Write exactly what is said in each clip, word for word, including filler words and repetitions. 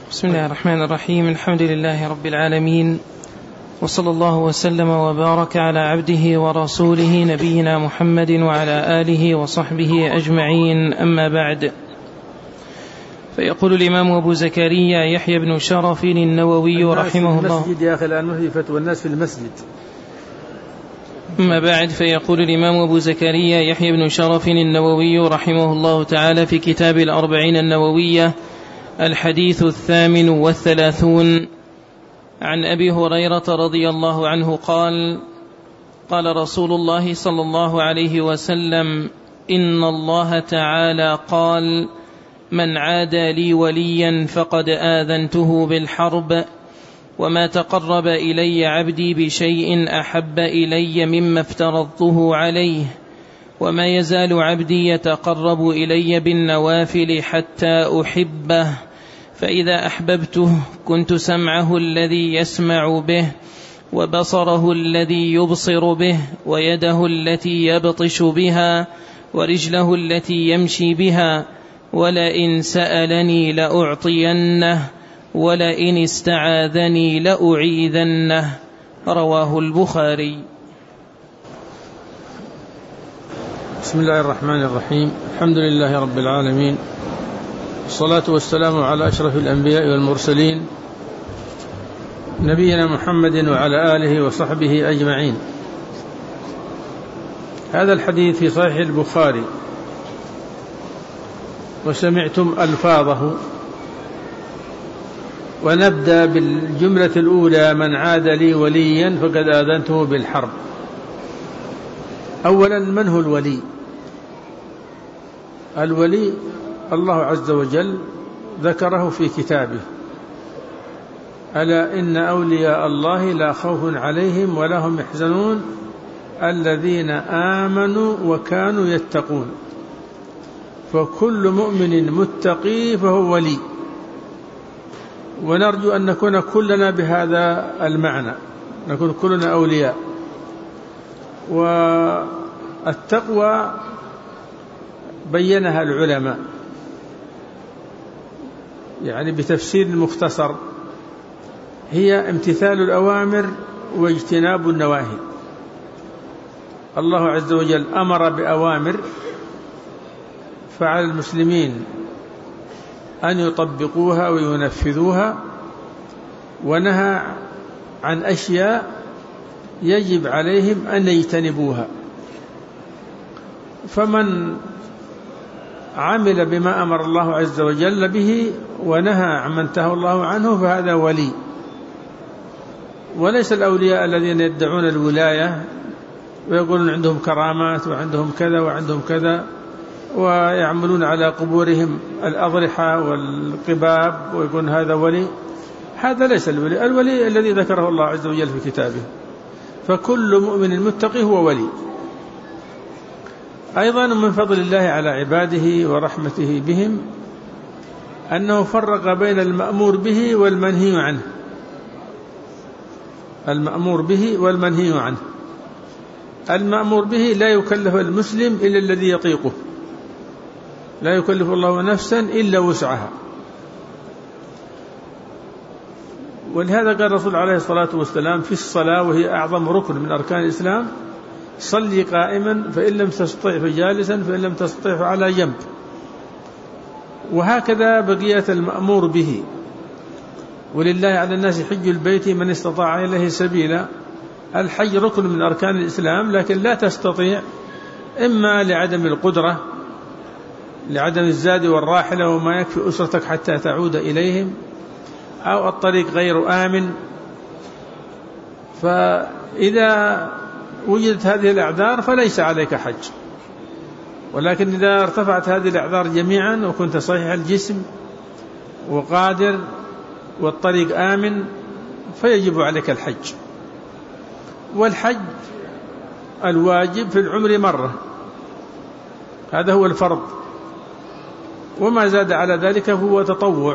بسم الله الرحمن الرحيم. الحمد لله رب العالمين، وصلى الله وسلم وبارك على عبده ورسوله نبينا محمد وعلى آله وصحبه أجمعين، أما بعد. فيقول الإمام أبو زكريا يحيى بن شرف النووي رحمه الله المسجد يا أخي الآن مهدي فتوى الناس في المسجد. أما بعد، فيقول الإمام أبو زكريا يحيى بن شرف النووي رحمه الله تعالى في كتاب الأربعين النووية الحديث الثامن والثلاثون عن أبي هريرة رضي الله عنه قال: قال رسول الله صلى الله عليه وسلم: إن الله تعالى قال: من عادى لي وليا فقد آذنته بالحرب، وما تقرب إلي عبدي بشيء أحب إلي مما افترضته عليه، وما يزال عبدي يتقرب إلي بالنوافل حتى أحبه، فإذا أحببته كنت سمعه الذي يسمع به، وبصره الذي يبصر به، ويده التي يبطش بها، ورجله التي يمشي بها، ولئن سألني لأعطينه، ولئن استعاذني لأعيذنه. رواه البخاري. بسم الله الرحمن الرحيم. الحمد لله رب العالمين، الصلاة والسلام على أشرف الأنبياء والمرسلين نبينا محمد وعلى آله وصحبه أجمعين. هذا الحديث في صحيح البخاري، وسمعتم ألفاظه. ونبدأ بالجملة الأولى: من عاد لي وليا فقد آذنته بالحرب. أولا، من هو الولي؟ الولي الله عز وجل ذكره في كتابه: ألا إن أولياء الله لا خوف عليهم ولا هم يحزنون الذين آمنوا وكانوا يتقون. فكل مؤمن متقي فهو ولي، ونرجو أن نكون كلنا بهذا المعنى، نكون كلنا أولياء. والتقوى بينها العلماء يعني بتفسير مختصر: هي امتثال الأوامر واجتناب النواهي. الله عز وجل أمر بأوامر، فعلى المسلمين أن يطبقوها وينفذوها، ونهى عن أشياء يجب عليهم أن يجتنبوها. فمن عمل بما أمر الله عز وجل به ونهى عما انتهى الله عنه فهذا ولي. وليس الأولياء الذين يدعون الولاية ويقولون عندهم كرامات وعندهم كذا وعندهم كذا، ويعملون على قبورهم الأضرحة والقباب ويقولون هذا ولي. هذا ليس الولي. الولي الذي ذكره الله عز وجل في كتابه. فكل مؤمن متقي هو ولي. أيضا من فضل الله على عباده ورحمته بهم أنه فرق بين المأمور به والمنهي عنه. المأمور به والمنهي عنه. المأمور به لا يكلف المسلم إلا الذي يطيقه، لا يكلف الله نفسا إلا وسعها. ولهذا قال الرسول عليه الصلاة والسلام في الصلاة، وهي أعظم ركن من أركان الإسلام: صلي قائما فإن لم تستطع فجالسا فإن لم تستطع فعلى جنب. وهكذا بقية المأمور به. ولله على الناس حج البيت من استطاع إليه سبيلا. الحج ركن من أركان الإسلام، لكن لا تستطيع، إما لعدم القدرة، لعدم الزاد والراحلة وما يكفي أسرتك حتى تعود إليهم، أو الطريق غير آمن. فإذا وجدت هذه الأعذار فليس عليك حج. ولكن إذا ارتفعت هذه الأعذار جميعا وكنت صحيح الجسم وقادر والطريق آمن فيجب عليك الحج. والحج الواجب في العمر مرة، هذا هو الفرض، وما زاد على ذلك هو تطوع.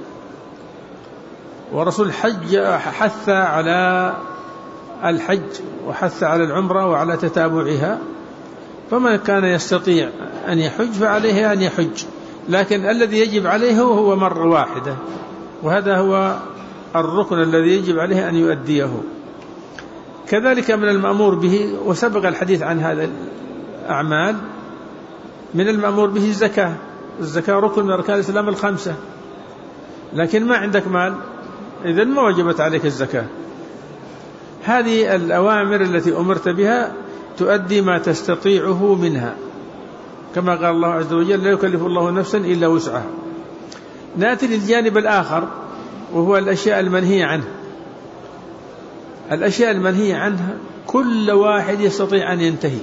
ورسول الحج حث على الحج وحث على العمرة وعلى تتابعها، فمن كان يستطيع أن يحج فعليه أن يحج، لكن الذي يجب عليه هو مرة واحدة. وهذا هو الركن الذي يجب عليه أن يؤديه. كذلك من المأمور به، وسبق الحديث عن هذا الأعمال، من المأمور به الزكاة. الزكاة ركن من أركان الإسلام الخمسة، لكن ما عندك مال، إذن ما وجبت عليك الزكاة. هذه الأوامر التي أمرت بها تؤدي ما تستطيعه منها، كما قال الله عز وجل: لا يكلف الله نفسا إلا وسعها. نأتي للجانب الآخر، وهو الأشياء المنهية عنه. الأشياء المنهية عنها كل واحد يستطيع أن ينتهي.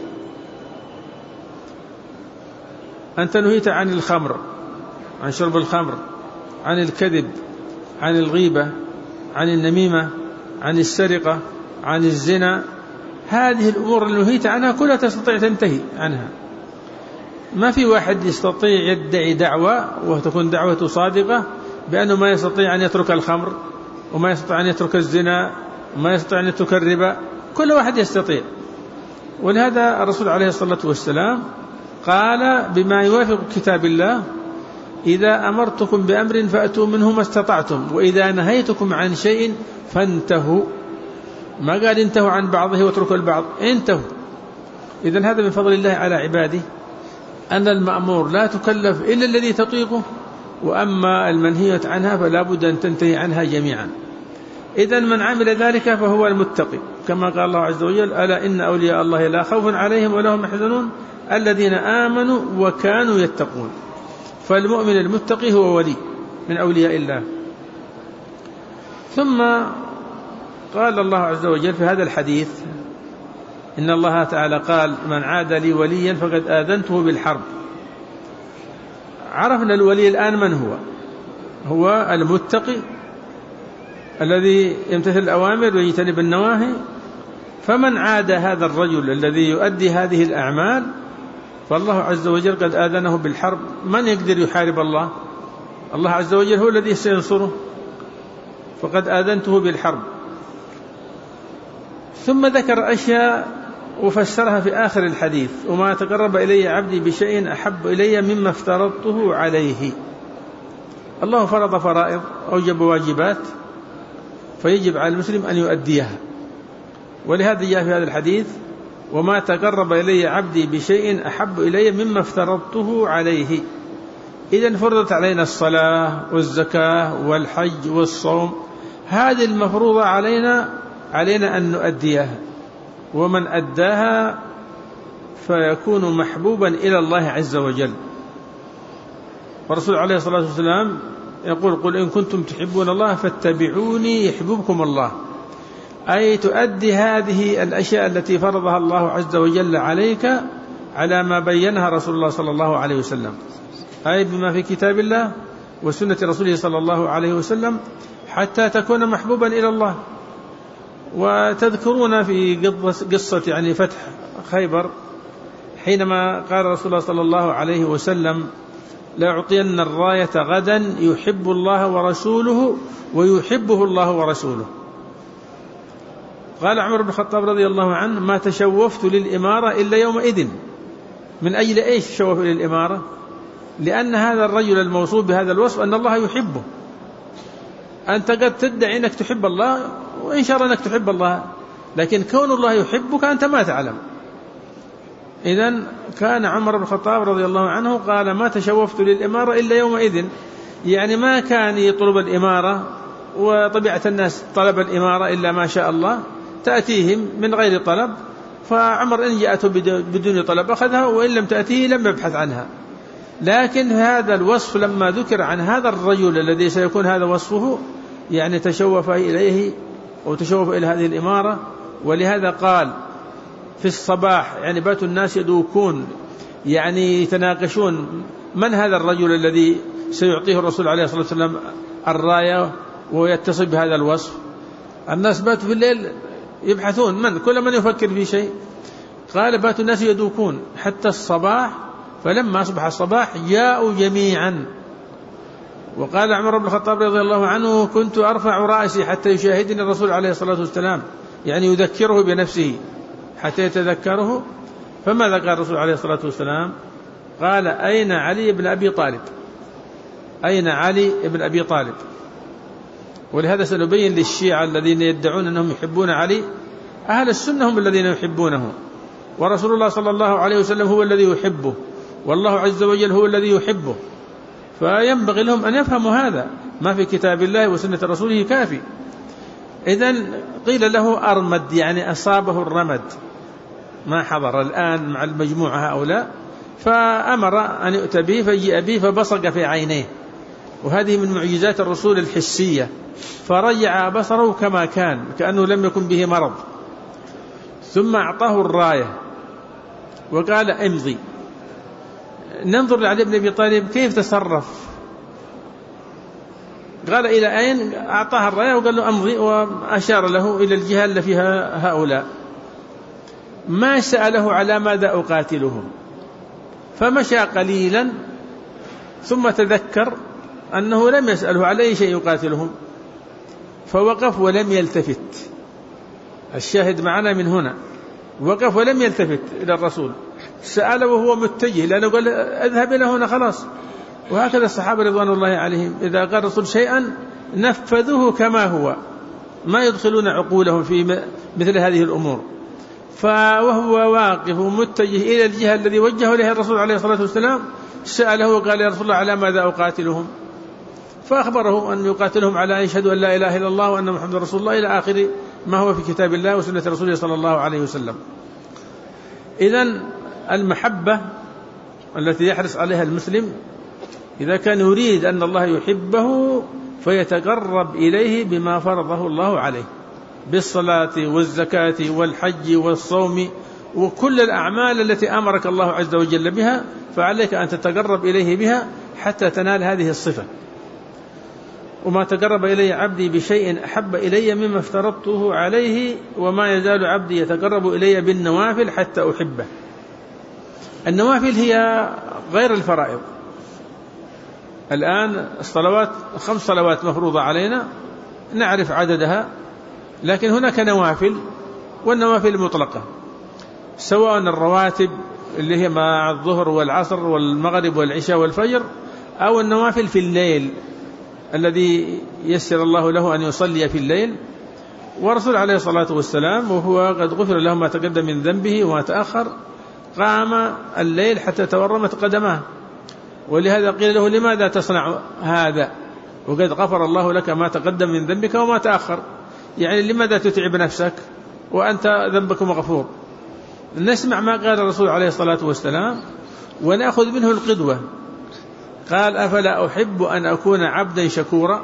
أنت نهيت عن الخمر، عن شرب الخمر، عن الكذب، عن الغيبة، عن النميمة، عن السرقة، عن الزنا. هذه الأمور اللي نهيت عنها كلها تستطيع تنتهي عنها. ما في واحد يستطيع يدعي دعوة وتكون دعوته صادقة بأنه ما يستطيع أن يترك الخمر، وما يستطيع أن يترك الزنا، وما يستطيع أن يترك الربا. كل واحد يستطيع. ولهذا الرسول عليه الصلاة والسلام قال بما يوافق كتاب الله: إذا أمرتكم بأمر فأتوا منه ما استطعتم، وإذا نهيتكم عن شيء فانتهوا. ما قال انتهوا عن بعضه واتركوا البعض، انتهوا. إذن هذا من فضل الله على عباده، أن المأمور لا تكلف إلا الذي تطيقه، وأما المنهية عنها فلا بد أن تنتهي عنها جميعا. إذن من عمل ذلك فهو المتقي، كما قال الله عز وجل: ألا إن أولياء الله لا خوف عليهم ولا هم يحزنون الذين آمنوا وكانوا يتقون. فالمؤمن المتقي هو ولي من أولياء الله. ثم قال الله عز وجل في هذا الحديث: إن الله تعالى قال: من عاد لي وليا فقد آذنته بالحرب. عرفنا الولي الآن من هو؟ هو المتقي الذي يمتثل الأوامر ويجتنب النواهي. فمن عاد هذا الرجل الذي يؤدي هذه الأعمال فالله عز وجل قد آذنه بالحرب. من يقدر يحارب الله؟ الله عز وجل هو الذي سينصره. فقد آذنته بالحرب. ثم ذكر أشياء وفسرها في آخر الحديث: وما تقرب إلي عبدي بشيء أحب إلي مما افترضته عليه. الله فرض فرائض، أوجب واجبات، فيجب على المسلم أن يؤديها. ولهذا جاء في هذا الحديث: وما تقرب إلي عبدي بشيء أحب إلي مما افترضته عليه. إذن فرضت علينا الصلاة والزكاة والحج والصوم، هذه المفروضة علينا علينا أن نؤديها. ومن أداها فيكون محبوبا إلى الله عز وجل. والرسول عليه الصلاة والسلام يقول: قل إن كنتم تحبون الله فاتبعوني يحببكم الله. أي تؤدي هذه الأشياء التي فرضها الله عز وجل عليك على ما بينها رسول الله صلى الله عليه وسلم، أي بما في كتاب الله وسنة رسوله صلى الله عليه وسلم، حتى تكون محبوبا إلى الله. وتذكرون في قصة يعني فتح خيبر، حينما قال رسول الله صلى الله عليه وسلم: لأعطين الراية غدا يحب الله ورسوله ويحبه الله ورسوله. قال عمر بن الخطاب رضي الله عنه: ما تشوفت للإمارة إلا يومئذ. من أجل إيش تشوف للإمارة؟ لأن هذا الرجل الموصوف بهذا الوصف أن الله يحبه. أنت قد تدعي أنك تحب الله، وإن شاء الله أنك تحب الله، لكن كون الله يحبك أنت ما تعلم. إذن كان عمر بن الخطاب رضي الله عنه قال: ما تشوفت للإمارة إلا يومئذ، يعني ما كان يطلب الإمارة، وطبيعة الناس طلب الإمارة إلا ما شاء الله تأتيهم من غير طلب. فعمر إن جاءته بدون طلب أخذها، وإن لم تأتيه لم يبحث عنها. لكن هذا الوصف لما ذكر عن هذا الرجل الذي سيكون هذا وصفه، يعني تشوف إليه وتشوف إلى هذه الإمارة. ولهذا قال في الصباح، يعني بات الناس يدوكون، يعني يتناقشون من هذا الرجل الذي سيعطيه الرسول عليه الصلاة والسلام الراية ويتصل بهذا الوصف. الناس باتوا في الليل يبحثون من كل من يفكر في شيء. قال: بات الناس يدوكون حتى الصباح، فلما أصبح الصباح جاءوا جميعا. وقال عمر بن الخطاب رضي الله عنه: كنت أرفع رأسي حتى يشاهدني الرسول عليه الصلاة والسلام، يعني يذكره بنفسه حتى يتذكره. فماذا قال الرسول عليه الصلاة والسلام؟ قال: أين علي بن أبي طالب؟ أين علي بن أبي طالب؟ ولهذا سنبين للشيعة الذين يدعون أنهم يحبون علي، أهل السنة هم الذين يحبونه، ورسول الله صلى الله عليه وسلم هو الذي يحبه، والله عز وجل هو الذي يحبه. فينبغي لهم أن يفهموا هذا، ما في كتاب الله وسنة رسوله كافي. إذن قيل له أرمد، يعني أصابه الرمد، ما حضر الآن مع المجموعة هؤلاء، فأمر أن يؤتى به فجيء به فبصق في عينيه، وهذه من معجزات الرسول الحسية، فرجع بصره كما كان كأنه لم يكن به مرض. ثم أعطاه الراية وقال امضي. ننظر لعلي بن أبي طالب كيف تصرف. قال إلى أين؟ أعطاه الراية وقال له امضي، وأشار له إلى الجهة التي فيها هؤلاء. ما سأله على ماذا أقاتلهم، فمشى قليلا ثم تذكر أنه لم يسأله على أي شيء يقاتلهم، فوقف ولم يلتفت. الشاهد معنا من هنا، وقف ولم يلتفت إلى الرسول، سأله وهو متجه، لأنه قال اذهب إلى هنا خلاص. وهكذا الصحابة رضوان الله عليهم إذا قال الرسول شيئا نفذوه كما هو، ما يدخلون عقولهم في مثل هذه الأمور. فوهو واقف متجه إلى الجهة الذي وجهه إليها الرسول عليه الصلاة والسلام، سأله وقال يا رسول الله على ماذا أقاتلهم؟ فأخبره أن يقاتلهم على أن يشهدوا أن لا إله إلا الله وأن محمد رسول الله، إلى آخر ما هو في كتاب الله وسنة رسوله صلى الله عليه وسلم. إذن المحبة التي يحرص عليها المسلم إذا كان يريد أن الله يحبه فيتقرب إليه بما فرضه الله عليه، بالصلاة والزكاة والحج والصوم وكل الأعمال التي أمرك الله عز وجل بها، فعليك أن تتقرب إليه بها حتى تنال هذه الصفة. وما تقرب إلي عبدي بشيء أحب إلي مما افترضته عليه، وما يزال عبدي يتقرب إلي بالنوافل حتى أحبه. النوافل هي غير الفرائض. الآن الصلوات خمس صلوات مفروضة علينا نعرف عددها، لكن هناك نوافل، والنوافل مطلقة، سواء الرواتب اللي هي مع الظهر والعصر والمغرب والعشاء والفجر، أو النوافل في الليل الذي يسر الله له أن يصلي في الليل. ورسول عليه الصلاة والسلام وهو قد غفر له ما تقدم من ذنبه وما تأخر قام الليل حتى تورمت قدماه، ولهذا قيل له لماذا تصنع هذا وقد غفر الله لك ما تقدم من ذنبك وما تأخر؟ يعني لماذا تتعب نفسك وأنت ذنبك مغفور؟ نسمع ما قال الرسول عليه الصلاة والسلام ونأخذ منه القدوة. قال أفلا أحب أن أكون عبدا شكورا،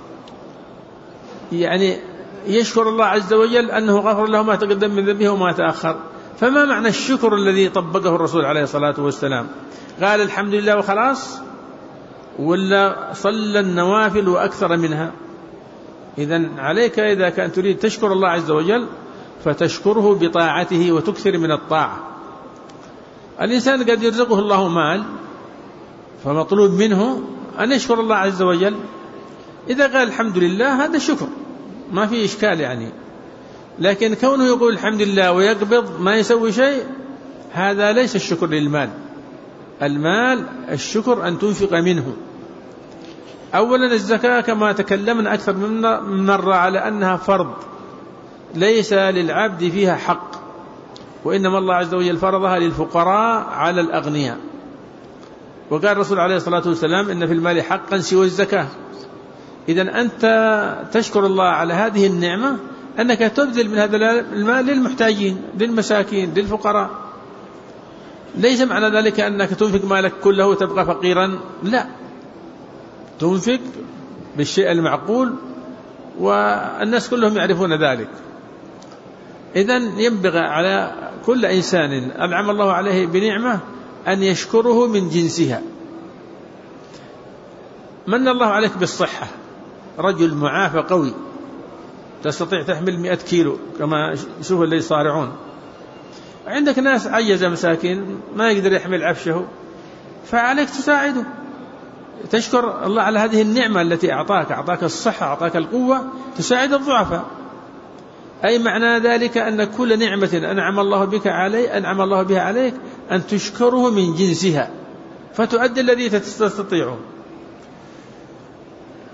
يعني يشكر الله عز وجل أنه غفر له ما تقدم من ذنبه وما تأخر. فما معنى الشكر الذي طبقه الرسول عليه الصلاة والسلام؟ قال الحمد لله وخلاص، ولا صلى النوافل وأكثر منها؟ إذن عليك إذا كان تريد تشكر الله عز وجل فتشكره بطاعته وتكثر من الطاعة. الإنسان قد يرزقه الله مال، فمطلوب منه أن يشكر الله عز وجل. إذا قال الحمد لله هذا شكر، ما في إشكال يعني. لكن كونه يقول الحمد لله ويقبض ما يسوي شيء، هذا ليس الشكر للمال. المال الشكر أن تنفق منه. أولا الزكاة كما تكلمنا أكثر من مرة على أنها فرض، ليس للعبد فيها حق، وإنما الله عز وجل فرضها للفقراء على الأغنياء. وقال الرسول عليه الصلاة والسلام إن في المال حقا سوى الزكاة. إذن أنت تشكر الله على هذه النعمة أنك تبذل من هذا المال للمحتاجين، للمساكين، للفقراء. ليس معنى ذلك أنك تنفق مالك كله وتبقى فقيرا، لا، تنفق بالشيء المعقول، والناس كلهم يعرفون ذلك. إذن ينبغي على كل إنسان أنعم الله عليه بنعمة أن يشكره من جنسها. من الله عليك بالصحة، رجل معافى قوي تستطيع تحمل مئة كيلو كما شوف اللي يصارعون. عندك ناس عجزة مساكين ما يقدر يحمل عفشه، فعليك تساعده، تشكر الله على هذه النعمة التي أعطاك، أعطاك الصحة، أعطاك القوة، تساعد الضعفاء. أي معنى ذلك أن كل نعمة أنعم الله بك عليه أنعم الله بها عليك أن تشكره من جنسها فتؤدي الذي تستطيعه.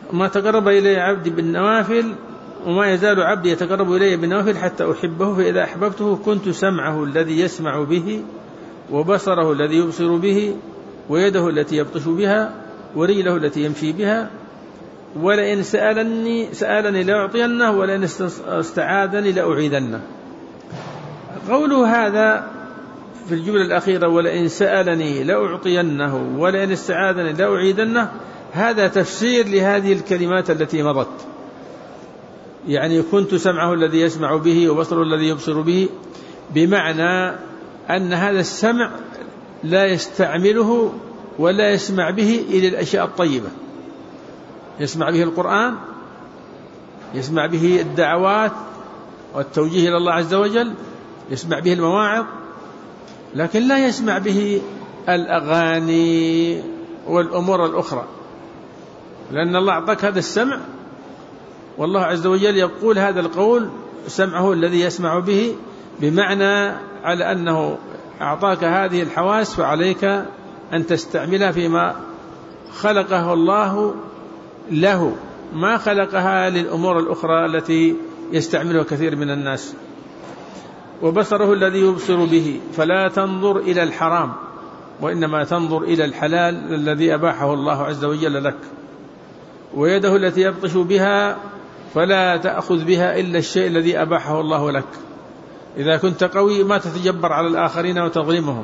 ما تقرب إلي عبدي بالنوافل وما يزال عبدي يتقرب إلي بالنوافل حتى أحبه، فإذا أحببته كنت سمعه الذي يسمع به، وبصره الذي يبصر به، ويده التي يبطش بها، ورجله التي يمشي بها، ولئن سألني سألني لأعطينه، ولئن استعاذني لأعيذنه. قوله هذا في الجملة الأخيرة ولئن سألني لأعطينه ولئن استعاذني لأعيذنه، هذا تفسير لهذه الكلمات التي مضت. يعني كنت سمعه الذي يسمع به وبصره الذي يبصر به، بمعنى أن هذا السمع لا يستعمله ولا يسمع به إلى الأشياء الطيبة، يسمع به القرآن، يسمع به الدعوات والتوجيه إلى الله عز وجل، يسمع به المواعظ، لكن لا يسمع به الأغاني والأمور الأخرى، لأن الله أعطاك هذا السمع، والله عز وجل يقول هذا القول سمعه الذي يسمع به، بمعنى على أنه أعطاك هذه الحواس، فعليك أن تستعملها فيما خلقه الله له، ما خلقها للأمور الأخرى التي يستعملها كثير من الناس. وبصره الذي يبصر به، فلا تنظر إلى الحرام وإنما تنظر إلى الحلال الذي أباحه الله عز وجل لك. ويده التي يبطش بها، فلا تأخذ بها إلا الشيء الذي أباحه الله لك. إذا كنت قوي ما تتجبر على الآخرين وتظلمهم.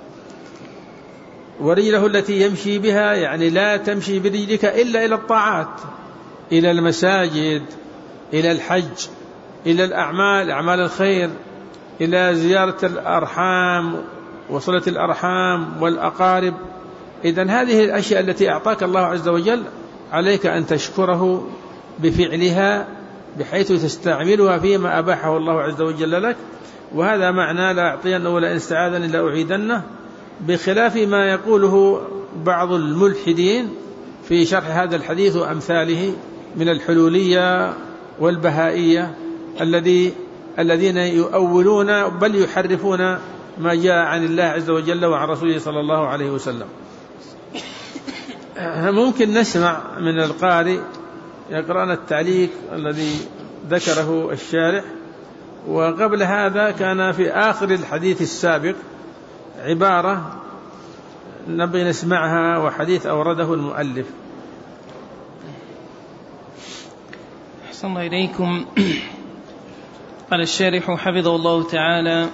ورجله التي يمشي بها، يعني لا تمشي برجلك إلا إلى الطاعات، إلى المساجد، إلى الحج، إلى الأعمال، أعمال الخير، إلى زيارة الأرحام وصلة الأرحام والأقارب. إذن هذه الأشياء التي أعطاك الله عز وجل عليك أن تشكره بفعلها، بحيث تستعملها فيما أباحه الله عز وجل لك. وهذا معنى لا أعطينه ولئن استعاذني لأعيذنه، بخلاف ما يقوله بعض الملحدين في شرح هذا الحديث وأمثاله من الحلولية والبهائية الذي الذين يؤولون بل يحرفون ما جاء عن الله عز وجل وعن رسوله صلى الله عليه وسلم. ممكن نسمع من القارئ يقرأنا التعليق الذي ذكره الشارح. وقبل هذا كان في آخر الحديث السابق عبارة نبغي نسمعها، وحديث أورده المؤلف. أحسن الله إليكم. قال الشارح حفظه الله تعالى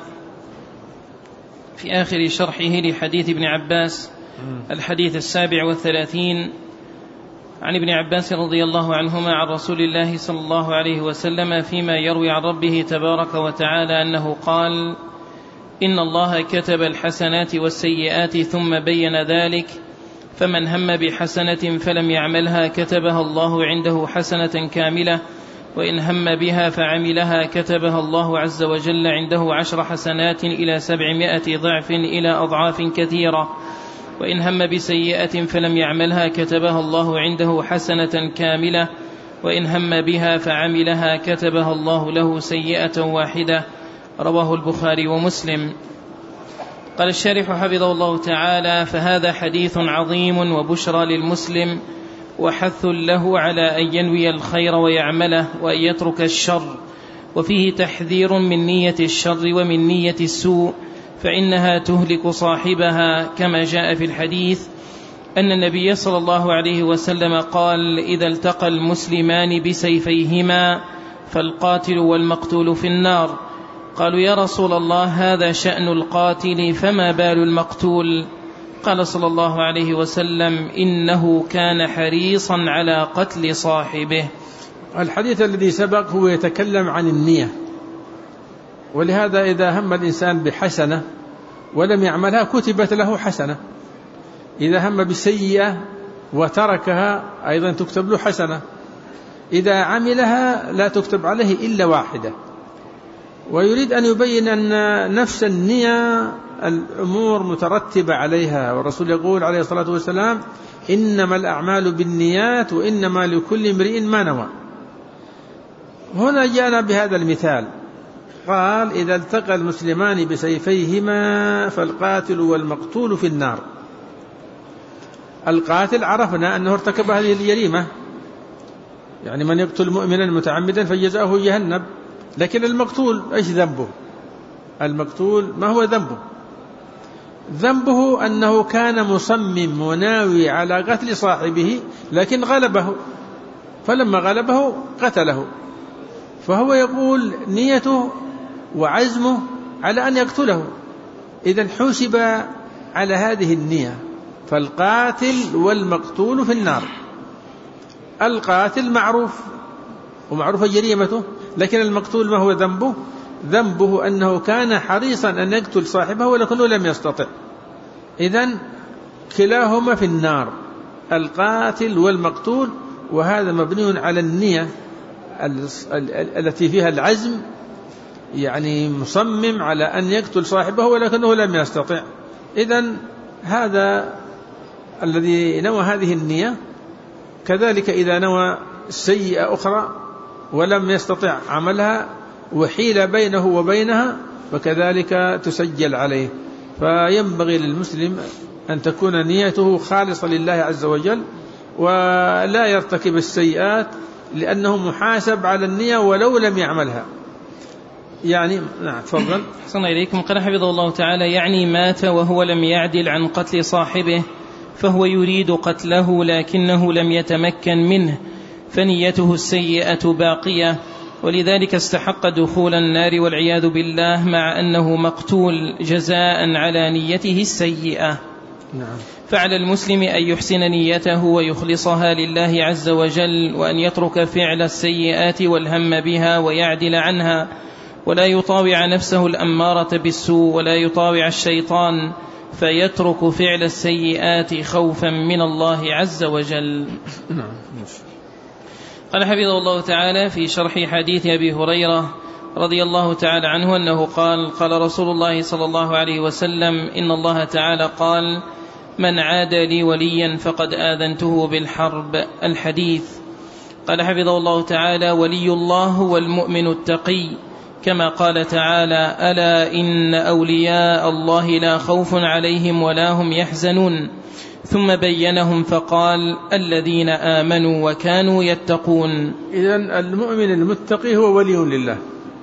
في آخر شرحه لحديث ابن عباس الحديث السابع والثلاثين عن ابن عباس رضي الله عنهما عن رسول الله صلى الله عليه وسلم فيما يروي عن ربه تبارك وتعالى أنه قال: إن الله كتب الحسنات والسيئات ثم بين ذلك، فمن هم بحسنة فلم يعملها كتبها الله عنده حسنة كاملة، وإن هم بها فعملها كتبها الله عز وجل عنده عشر حسنات إلى سبعمائة ضعف إلى أضعاف كثيرة، وإن هم بسيئة فلم يعملها كتبها الله عنده حسنة كاملة، وإن هم بها فعملها كتبها الله له سيئة واحدة. رواه البخاري ومسلم. قال الشارح حفظه الله تعالى: فهذا حديث عظيم وبشرى للمسلم، وحث له على أن ينوي الخير ويعمله وأن يترك الشر، وفيه تحذير من نية الشر ومن نية السوء، فإنها تهلك صاحبها، كما جاء في الحديث أن النبي صلى الله عليه وسلم قال: إذا التقى المسلمان بسيفيهما فالقاتل والمقتول في النار. قالوا: يا رسول الله، هذا شأن القاتل، فما بال المقتول؟ قال صلى الله عليه وسلم: إنه كان حريصا على قتل صاحبه. الحديث الذي سبق هو يتكلم عن النية، ولهذا إذا هم الإنسان بحسنة ولم يعملها كتبت له حسنة، إذا هم بسيئة وتركها أيضا تكتب له حسنة، إذا عملها لا تكتب عليه إلا واحدة. ويريد أن يبين أن نفس النية الأمور مترتبة عليها، والرسول يقول عليه الصلاة والسلام: إنما الأعمال بالنيات وإنما لكل امرئ ما نوى. هنا جاءنا بهذا المثال، قال: إذا التقى المسلمان بسيفيهما فالقاتل والمقتول في النار. القاتل عرفنا أنه ارتكب هذه الجريمة، يعني من يقتل مؤمنا متعمدا فجزاؤه جهنم. لكن المقتول ايش ذنبه؟ المقتول ما هو ذنبه؟ ذنبه أنه كان مصمم وناوي على قتل صاحبه لكن غلبه، فلما غلبه قتله، فهو يقول نيته وعزمه على أن يقتله، إذن حسب على هذه النية. فالقاتل والمقتول في النار. القاتل معروف ومعروف جريمته، لكن المقتول ما هو ذنبه؟ ذنبه أنه كان حريصا أن يقتل صاحبه ولكنه لم يستطع. إذن كلاهما في النار، القاتل والمقتول، وهذا مبني على النية التي فيها العزم، يعني مصمم على أن يقتل صاحبه ولكنه لم يستطع. إذن هذا الذي نوى هذه النية. كذلك إذا نوى سيئة أخرى ولم يستطع عملها وحيل بينه وبينها فكذلك تسجل عليه. فينبغي للمسلم أن تكون نيته خالصة لله عز وجل ولا يرتكب السيئات، لأنه محاسب على النية ولو لم يعملها. يعني نعم تفضل. أحسن إليكم. قال حفظه الله تعالى: يعني مات وهو لم يعدل عن قتل صاحبه فهو يريد قتله لكنه لم يتمكن منه، فنيته السيئة باقية، ولذلك استحق دخول النار والعياذ بالله مع أنه مقتول جزاء على نيته السيئة. نعم. فعلى المسلم أن يحسن نيته ويخلصها لله عز وجل، وأن يترك فعل السيئات والهم بها ويعدل عنها، ولا يطاوع نفسه الأمارة بالسوء ولا يطاوع الشيطان فيترك فعل السيئات خوفا من الله عز وجل. نعم. قال حفظه الله تعالى في شرح حديث أبي هريرة رضي الله تعالى عنه أنه قال: قال رسول الله صلى الله عليه وسلم: إن الله تعالى قال: من عاد لي وليا فقد آذنته بالحرب. الحديث. قال حفظه الله تعالى: ولي الله والمؤمن التقي، كما قال تعالى: ألا إن أولياء الله لا خوف عليهم ولا هم يحزنون. ثم بينهم فقال: الذين آمنوا وكانوا يتقون. إذن المؤمن المتقي هو ولي لله،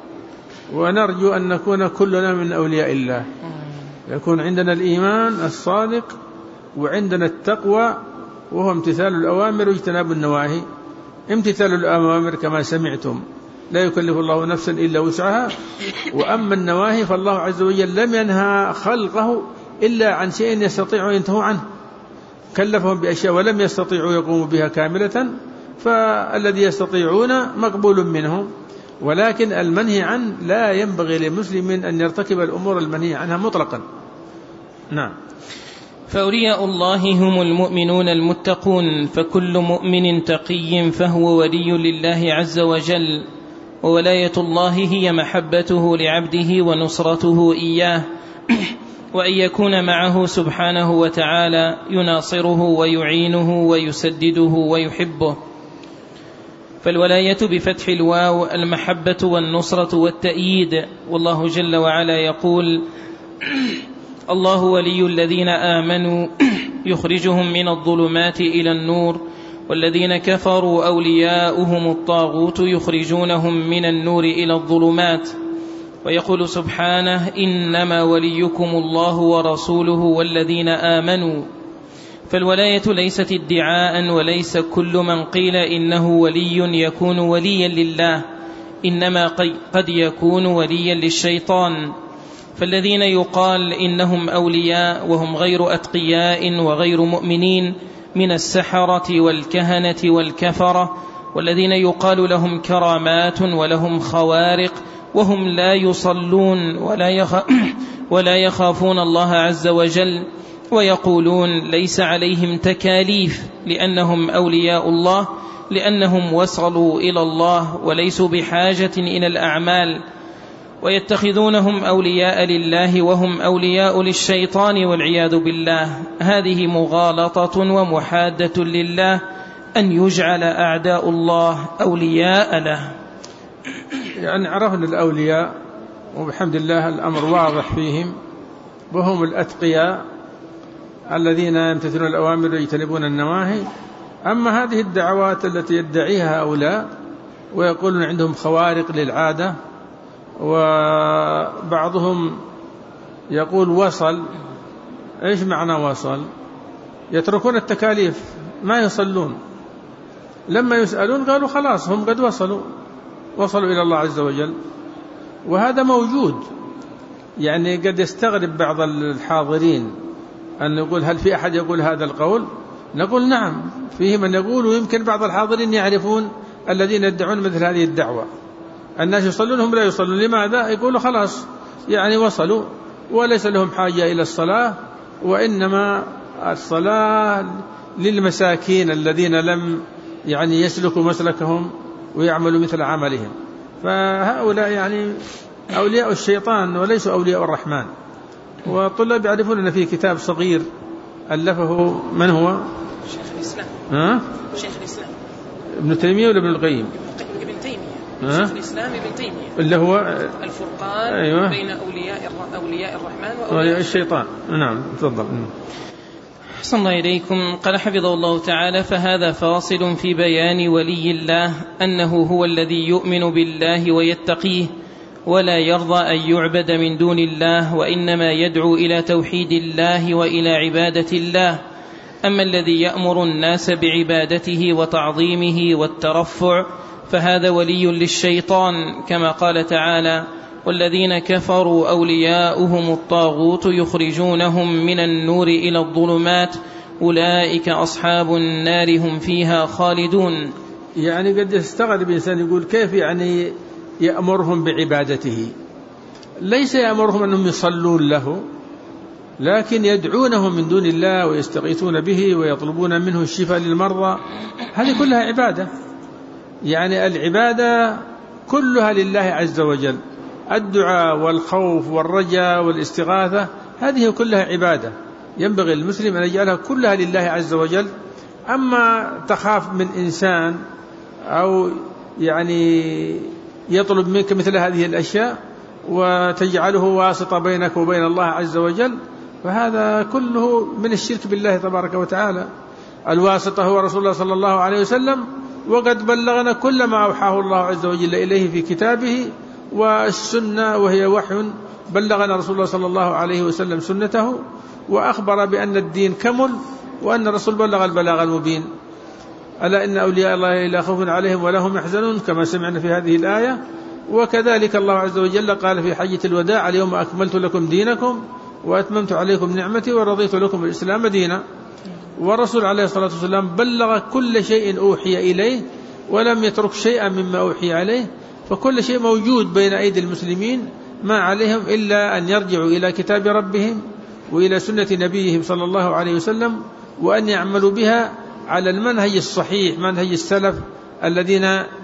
ونرجو أن نكون كلنا من أولياء الله، يكون عندنا الإيمان الصادق وعندنا التقوى، وهو امتثال الأوامر واجتناب النواهي. امتثال الأوامر كما سمعتم لا يكلف الله نفسا إلا وسعها، وأما النواهي فالله عز وجل لم ينهى خلقه إلا عن شيء يستطيعوا ينتهوا عنه، كلفهم بأشياء ولم يستطيعوا يقوموا بها كاملة، فالذي يستطيعون مقبول منهم، ولكن المنهي عنه لا ينبغي لمسلم أن يرتكب الأمور المنهي عنها مطلقا. نعم. فأولياء الله هم المؤمنون المتقون، فكل مؤمن تقي فهو ولي لله عز وجل، وولاية الله هي محبته لعبده ونصرته إياه، وأن يكون معه سبحانه وتعالى يناصره ويعينه ويسدده ويحبه. فالولاية بفتح الواو المحبة والنصرة والتأييد. والله جل وعلا يقول: الله ولي الذين آمنوا يخرجهم من الظلمات إلى النور، والذين كفروا أولياؤهم الطاغوت يخرجونهم من النور إلى الظلمات. ويقول سبحانه: إنما وليكم الله ورسوله والذين آمنوا. فالولاية ليست ادعاء، وليس كل من قيل إنه ولي يكون وليا لله، إنما قد يكون وليا للشيطان. فالذين يقال إنهم أولياء وهم غير أتقياء وغير مؤمنين من السحرة والكهنة والكفرة، والذين يقال لهم كرامات ولهم خوارق وهم لا يصلون ولا يخافون الله عز وجل، ويقولون ليس عليهم تكاليف لأنهم أولياء الله، لأنهم وصلوا إلى الله وليسوا بحاجة إلى الأعمال، ويتخذونهم أولياء لله وهم أولياء للشيطان والعياذ بالله. هذه مغالطة ومحادة لله أن يجعل أعداء الله أولياء له. يعني عرفنا الأولياء وبحمد الله الأمر واضح فيهم، وهم الأتقياء الذين يمتثلون الأوامر ويجتنبون النواهي، أما هذه الدعوات التي يدعيها هؤلاء ويقولون عندهم خوارق للعادة، وبعضهم يقول وصل. إيش معنى وصل؟ يتركون التكاليف ما يصلون، لما يسألون قالوا خلاص هم قد وصلوا وصلوا إلى الله عز وجل. وهذا موجود، يعني قد يستغرب بعض الحاضرين أن يقول هل في أحد يقول هذا القول؟ نقول نعم فيه من يقول، ويمكن بعض الحاضرين يعرفون الذين يدعون مثل هذه الدعوة. الناس يصلون هم لا يصلون، لماذا؟ يقولوا خلاص يعني وصلوا وليس لهم حاجة إلى الصلاة، وإنما الصلاة للمساكين الذين لم يعني يسلكوا مسلكهم ويعملوا مثل عملهم. فهؤلاء يعني أولياء الشيطان وليسوا أولياء الرحمن. والطلاب يعرفون أن في كتاب صغير ألفه من هو؟ شيخ الإسلام. ها؟ شيخ الإسلام ابن تيمية ولا ابن القيم؟ ابن تيمية. شيخ الإسلام ابن تيمية اللي هو الفرقان أيوة. بين أولياء أولياء الرحمن وأولياء الشيطان. نعم تفضل. أحسن الله إليكم. قال حفظه الله تعالى: فهذا فاصل في بيان ولي الله أنه هو الذي يؤمن بالله ويتقيه ولا يرضى أن يعبد من دون الله، وإنما يدعو إلى توحيد الله وإلى عبادة الله. أما الذي يأمر الناس بعبادته وتعظيمه والترفع فهذا ولي للشيطان، كما قال تعالى: والذين كفروا أولياؤهم الطاغوت يخرجونهم من النور إلى الظلمات أولئك أصحاب النار هم فيها خالدون. يعني قد يستغرب إنسان يقول كيف يعني يأمرهم بعبادته؟ ليس يأمرهم أنهم يصلون له، لكن يدعونهم من دون الله ويستغيثون به ويطلبون منه الشفاء للمرضى. هذه كلها عبادة، يعني العبادة كلها لله عز وجل. الدعاء والخوف والرجاء والاستغاثة هذه كلها عبادة، ينبغي المسلم أن يجعلها كلها لله عز وجل. أما تخاف من إنسان أو يعني يطلب منك مثل هذه الأشياء وتجعله واسطة بينك وبين الله عز وجل، فهذا كله من الشرك بالله تبارك وتعالى. الواسطة هو رسول الله صلى الله عليه وسلم، وقد بلغنا كل ما أوحاه الله عز وجل إليه في كتابه، والسنة وهي وحي بلغنا رسول الله صلى الله عليه وسلم سنته وأخبر بأن الدين كمل وأن الرسول بلغ البلاغ المبين. ألا إن أولياء الله لا خوف عليهم ولا هم يحزنون، كما سمعنا في هذه الآية. وكذلك الله عز وجل قال في حجة الوداع: اليوم أكملت لكم دينكم وأتممت عليكم نعمتي ورضيت لكم الإسلام دينا. والرسول عليه الصلاة والسلام بلغ كل شيء أوحي إليه ولم يترك شيئا مما أوحي عليه، فكل شيء موجود بين أيدي المسلمين، ما عليهم إلا أن يرجعوا إلى كتاب ربهم وإلى سنة نبيهم صلى الله عليه وسلم، وأن يعملوا بها على المنهج الصحيح، منهج السلف الذين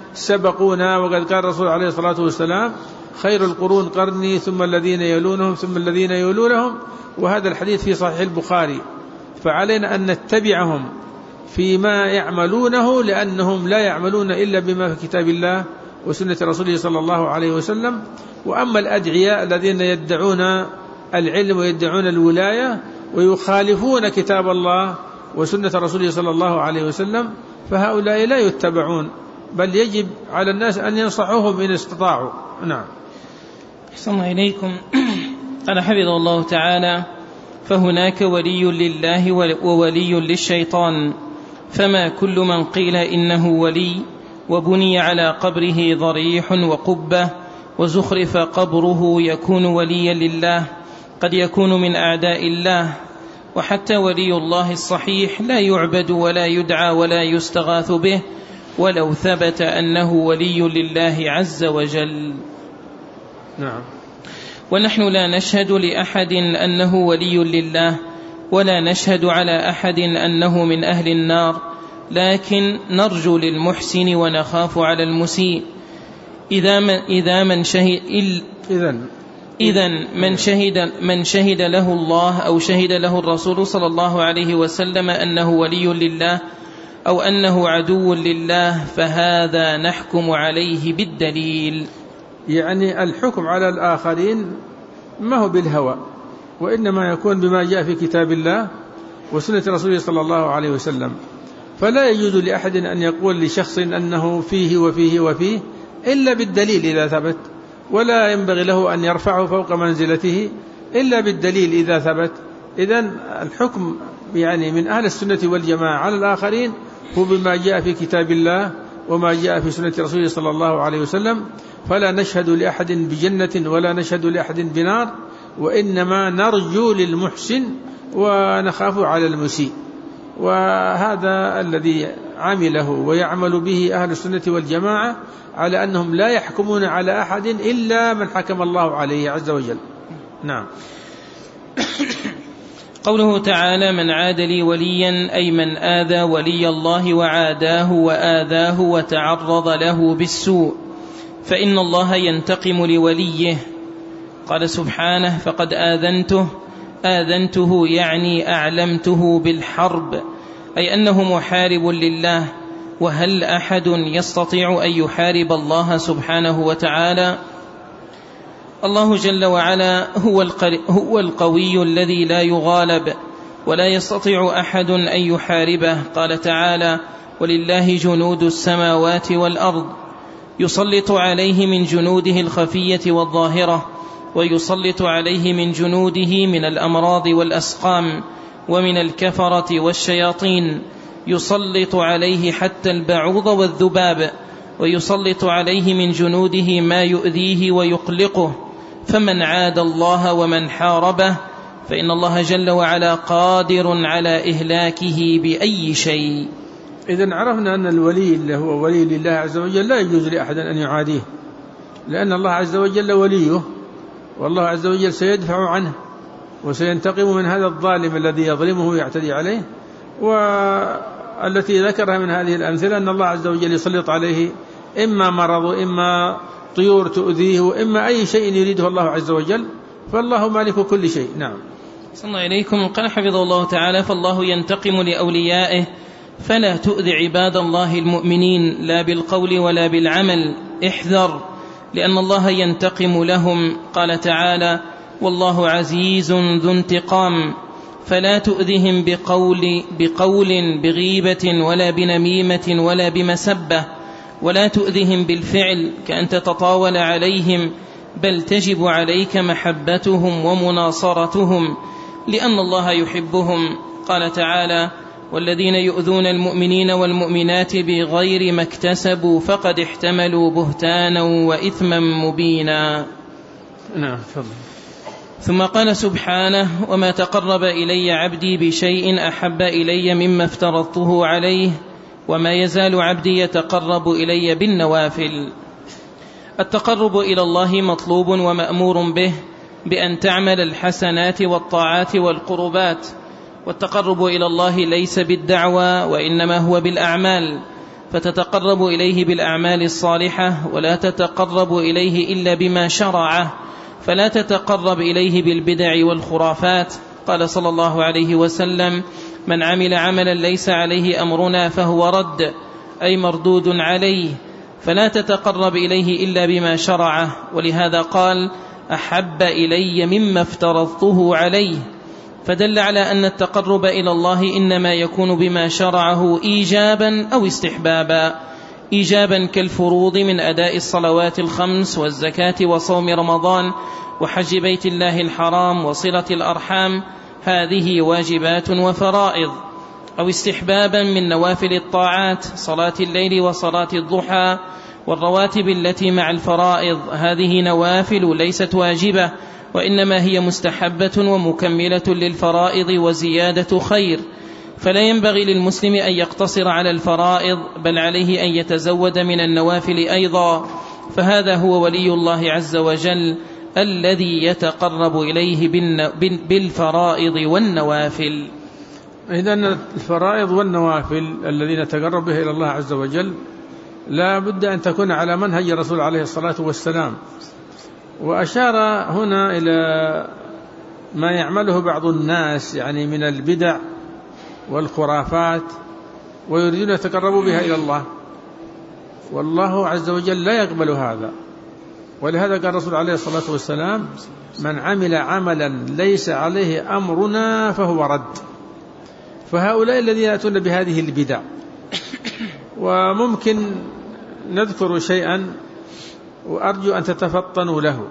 سبقونا. وقد قال الرسول عليه الصلاة والسلام: خير القرون قرني ثم الذين يلونهم ثم الذين يلونهم. وهذا الحديث في صحيح البخاري. فعلينا أن نتبعهم فيما يعملونه، لأنهم لا يعملون إلا بما في كتاب الله وسنة رسوله صلى الله عليه وسلم. وأما الأدعياء الذين يدعون العلم ويدعون الولاية ويخالفون كتاب الله وسنة رسوله صلى الله عليه وسلم، فهؤلاء لا يتبعون، بل يجب على الناس أن ينصحوهم إن استطاعوا. نعم. أحسن الله إليكم. قال حفظه الله تعالى: فهناك ولي لله وولي للشيطان، فما كل من قيل إنه ولي وبني على قبره ضريح وقبة وزخرف قبره يكون وليا لله، قد يكون من أعداء الله. وحتى ولي الله الصحيح لا يعبد ولا يدعى ولا يستغاث به ولو ثبت أنه ولي لله عز وجل. نعم. ونحن لا نشهد لأحد أنه ولي لله، ولا نشهد على أحد أنه من أهل النار، لكن نرجو للمحسن ونخاف على المسيء. إذا من, إذا من شهد إذن إذن من شهد من شهد له الله أو شهد له الرسول صلى الله عليه وسلم أنه ولي لله أو أنه عدو لله، فهذا نحكم عليه بالدليل. يعني الحكم على الآخرين ما هو بالهوى، وإنما يكون بما جاء في كتاب الله وسنة رسوله صلى الله عليه وسلم. فلا يجوز لأحد أن يقول لشخص أنه فيه وفيه وفيه إلا بالدليل إذا ثبت، ولا ينبغي له أن يرفعه فوق منزلته إلا بالدليل إذا ثبت. إذن الحكم يعني من أهل السنة والجماعة على الآخرين هو بما جاء في كتاب الله وما جاء في سنة رسوله صلى الله عليه وسلم، فلا نشهد لأحد بجنة ولا نشهد لأحد بنار، وإنما نرجو للمحسن ونخاف على المسيء. وهذا الذي عمله ويعمل به أهل السنة والجماعة، على أنهم لا يحكمون على أحد إلا من حكم الله عليه عز وجل. نعم. قوله تعالى: من عاد لي وليا، أي من آذى ولي الله وعاداه وآذاه وتعرض له بالسوء، فإن الله ينتقم لوليه. قال سبحانه: فقد آذنته آذنته يعني أعلمته بالحرب، أي أنه محارب لله. وهل أحد يستطيع أن يحارب الله سبحانه وتعالى؟ الله جل وعلا هو القوي الذي لا يغالب، ولا يستطيع أحد أن يحاربه. قال تعالى: ولله جنود السماوات والأرض، يسلط عليه من جنوده الخفية والظاهرة، ويسلط عليه من جنوده من الأمراض والأسقام ومن الكفرة والشياطين، يسلط عليه حتى البعوض والذباب، ويسلط عليه من جنوده ما يؤذيه ويقلقه. فمن عاد الله ومن حاربه فإن الله جل وعلا قادر على إهلاكه بأي شيء. إذن عرفنا أن الولي اللي هو ولي لله عز وجل لا يجوز لأحد أن يعاديه، لأن الله عز وجل وليه، والله عز وجل سيدفع عنه وسينتقم من هذا الظالم الذي يظلمه ويعتدي عليه. والتي ذكرها من هذه الأمثلة أن الله عز وجل يسلط عليه إما مرض وإما طيور تؤذيه وإما أي شيء يريده الله عز وجل، فالله مالك كل شيء. نعم. صلى الله إليكم. قال حفظه الله تعالى: فالله ينتقم لأوليائه فلا تؤذي عباد الله المؤمنين لا بالقول ولا بالعمل، احذر، لأن الله ينتقم لهم. قال تعالى: والله عزيز ذو انتقام، فلا تؤذهم بقول, بقول بغيبة ولا بنميمة ولا بمسبة، ولا تؤذهم بالفعل كأن تتطاول عليهم، بل تجب عليك محبتهم ومناصرتهم لأن الله يحبهم. قال تعالى: والذين يؤذون المؤمنين والمؤمنات بغير ما اكتسبوا فقد احتملوا بهتانا وإثما مبينا. نعم. ثم قال سبحانه: وما تقرب إلي عبدي بشيء أحب إلي مما افترضته عليه، وما يزال عبدي يتقرب إلي بالنوافل. التقرب إلى الله مطلوب ومأمور به بأن تعمل الحسنات والطاعات والقربات، والتقرب إلى الله ليس بالدعوى وإنما هو بالأعمال، فتتقرب إليه بالأعمال الصالحة، ولا تتقرب إليه إلا بما شرعه، فلا تتقرب إليه بالبدع والخرافات. قال صلى الله عليه وسلم: من عمل عملا ليس عليه أمرنا فهو رد، أي مردود عليه، فلا تتقرب إليه إلا بما شرعه. ولهذا قال: أحب إلي مما افترضته عليه، فدل على أن التقرب إلى الله إنما يكون بما شرعه إيجابا أو استحبابا. إيجابا كالفروض من أداء الصلوات الخمس والزكاة وصوم رمضان وحج بيت الله الحرام وصلة الأرحام، هذه واجبات وفرائض. أو استحبابا من نوافل الطاعات، صلاة الليل وصلاة الضحى والرواتب التي مع الفرائض، هذه نوافل ليست واجبة، وإنما هي مستحبة ومكملة للفرائض وزيادة خير. فلا ينبغي للمسلم أن يقتصر على الفرائض، بل عليه أن يتزود من النوافل أيضا، فهذا هو ولي الله عز وجل الذي يتقرب إليه بالفرائض والنوافل. إذن الفرائض والنوافل الذين نتقرب به إلى الله عز وجل لا بد أن تكون على منهج الرسول عليه الصلاة والسلام. وأشار هنا إلى ما يعمله بعض الناس يعني من البدع والخرافات، ويريدون يتقربوا بها إلى الله، والله عز وجل لا يقبل هذا. ولهذا قال الرسول عليه الصلاة والسلام: من عمل عملا ليس عليه أمرنا فهو رد. فهؤلاء الذين يأتون بهذه البدع وممكن نذكر شيئا وأرجو أن تتفطنوا له.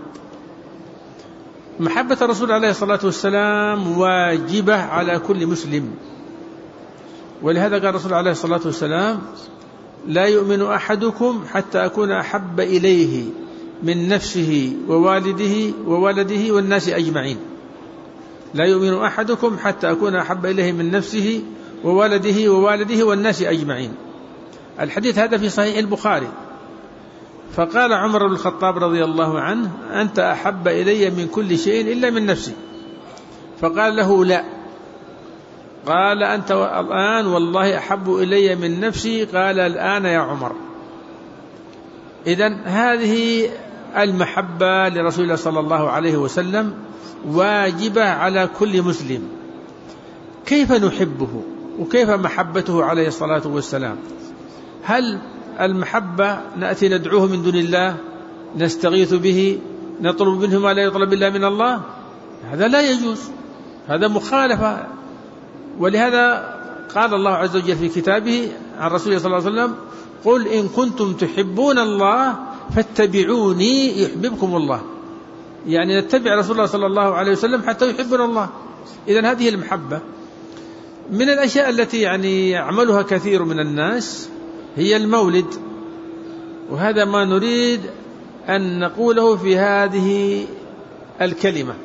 محبة الرسول عليه الصلاة والسلام واجبة على كل مسلم، ولهذا قال الرسول عليه الصلاة والسلام: لا يؤمن أحدكم حتى أكون أحب إليه من نفسه ووالده وولده والناس أجمعين. لا يؤمن أحدكم حتى أكون أحب إليه من نفسه وولده ووالده والناس أجمعين. الحديث هذا في صحيح البخاري. فقال عمر بن الخطاب رضي الله عنه: أنت أحب إلي من كل شيء إلا من نفسي. فقال له: لا. قال: أنت الآن والله أحب إلي من نفسي. قال: الآن يا عمر. إذن هذه المحبة لرسول الله صلى الله عليه وسلم واجبة على كل مسلم. كيف نحبه وكيف محبته عليه الصلاة والسلام؟ هل المحبة نأتي ندعوه من دون الله، نستغيث به، نطلب منه ما لا يطلب إلا من الله؟ هذا لا يجوز، هذا مخالفة. ولهذا قال الله عز وجل في كتابه عن رسوله صلى الله عليه وسلم: قل إن كنتم تحبون الله فاتبعوني يحببكم الله. يعني نتبع رسول الله صلى الله عليه وسلم حتى يحبنا الله. إذن هذه المحبة. من الأشياء التي يعني يعملها كثير من الناس هي المولد، وهذا ما نريد أن نقوله في هذه الكلمة.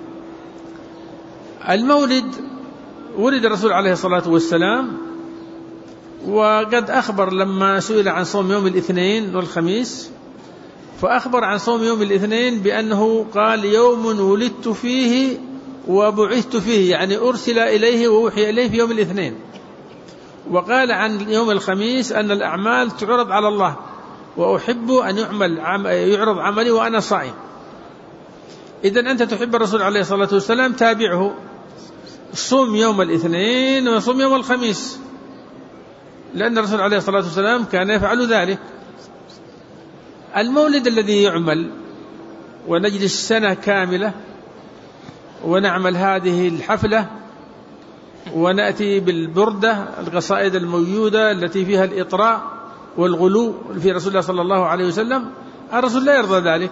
المولد ولد الرسول عليه الصلاة والسلام، وقد أخبر لما سئل عن صوم يوم الاثنين والخميس، فأخبر عن صوم يوم الاثنين بأنه قال: يوم ولدت فيه وبعثت فيه، يعني أرسل إليه ووحي إليه في يوم الاثنين. وقال عن يوم الخميس أن الأعمال تعرض على الله، وأحب أن يعمل عم يعرض عملي وأنا صائم. إذن أنت تحب الرسول عليه الصلاة والسلام، تابعه، صوم يوم الاثنين وصوم يوم الخميس، لأن الرسول عليه الصلاة والسلام كان يفعل ذلك. المولد الذي يعمل ونجلس سنة كاملة ونعمل هذه الحفلة ونأتي بالبردة، القصائد الموجودة التي فيها الإطراء والغلو في رسول الله صلى الله عليه وسلم، الرسول لا يرضى ذلك.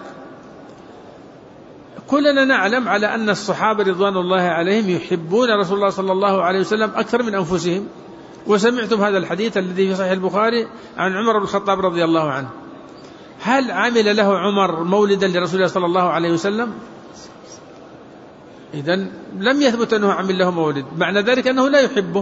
كلنا نعلم على أن الصحابة رضوان الله عليهم يحبون رسول الله صلى الله عليه وسلم أكثر من أنفسهم. وسمعتم هذا الحديث الذي في صحيح البخاري عن عمر بن الخطاب رضي الله عنه. هل عمل له عمر مولدا لرسول الله صلى الله عليه وسلم؟ إذن لم يثبت أنه عمل له مولد، معنى ذلك أنه لا يحبه.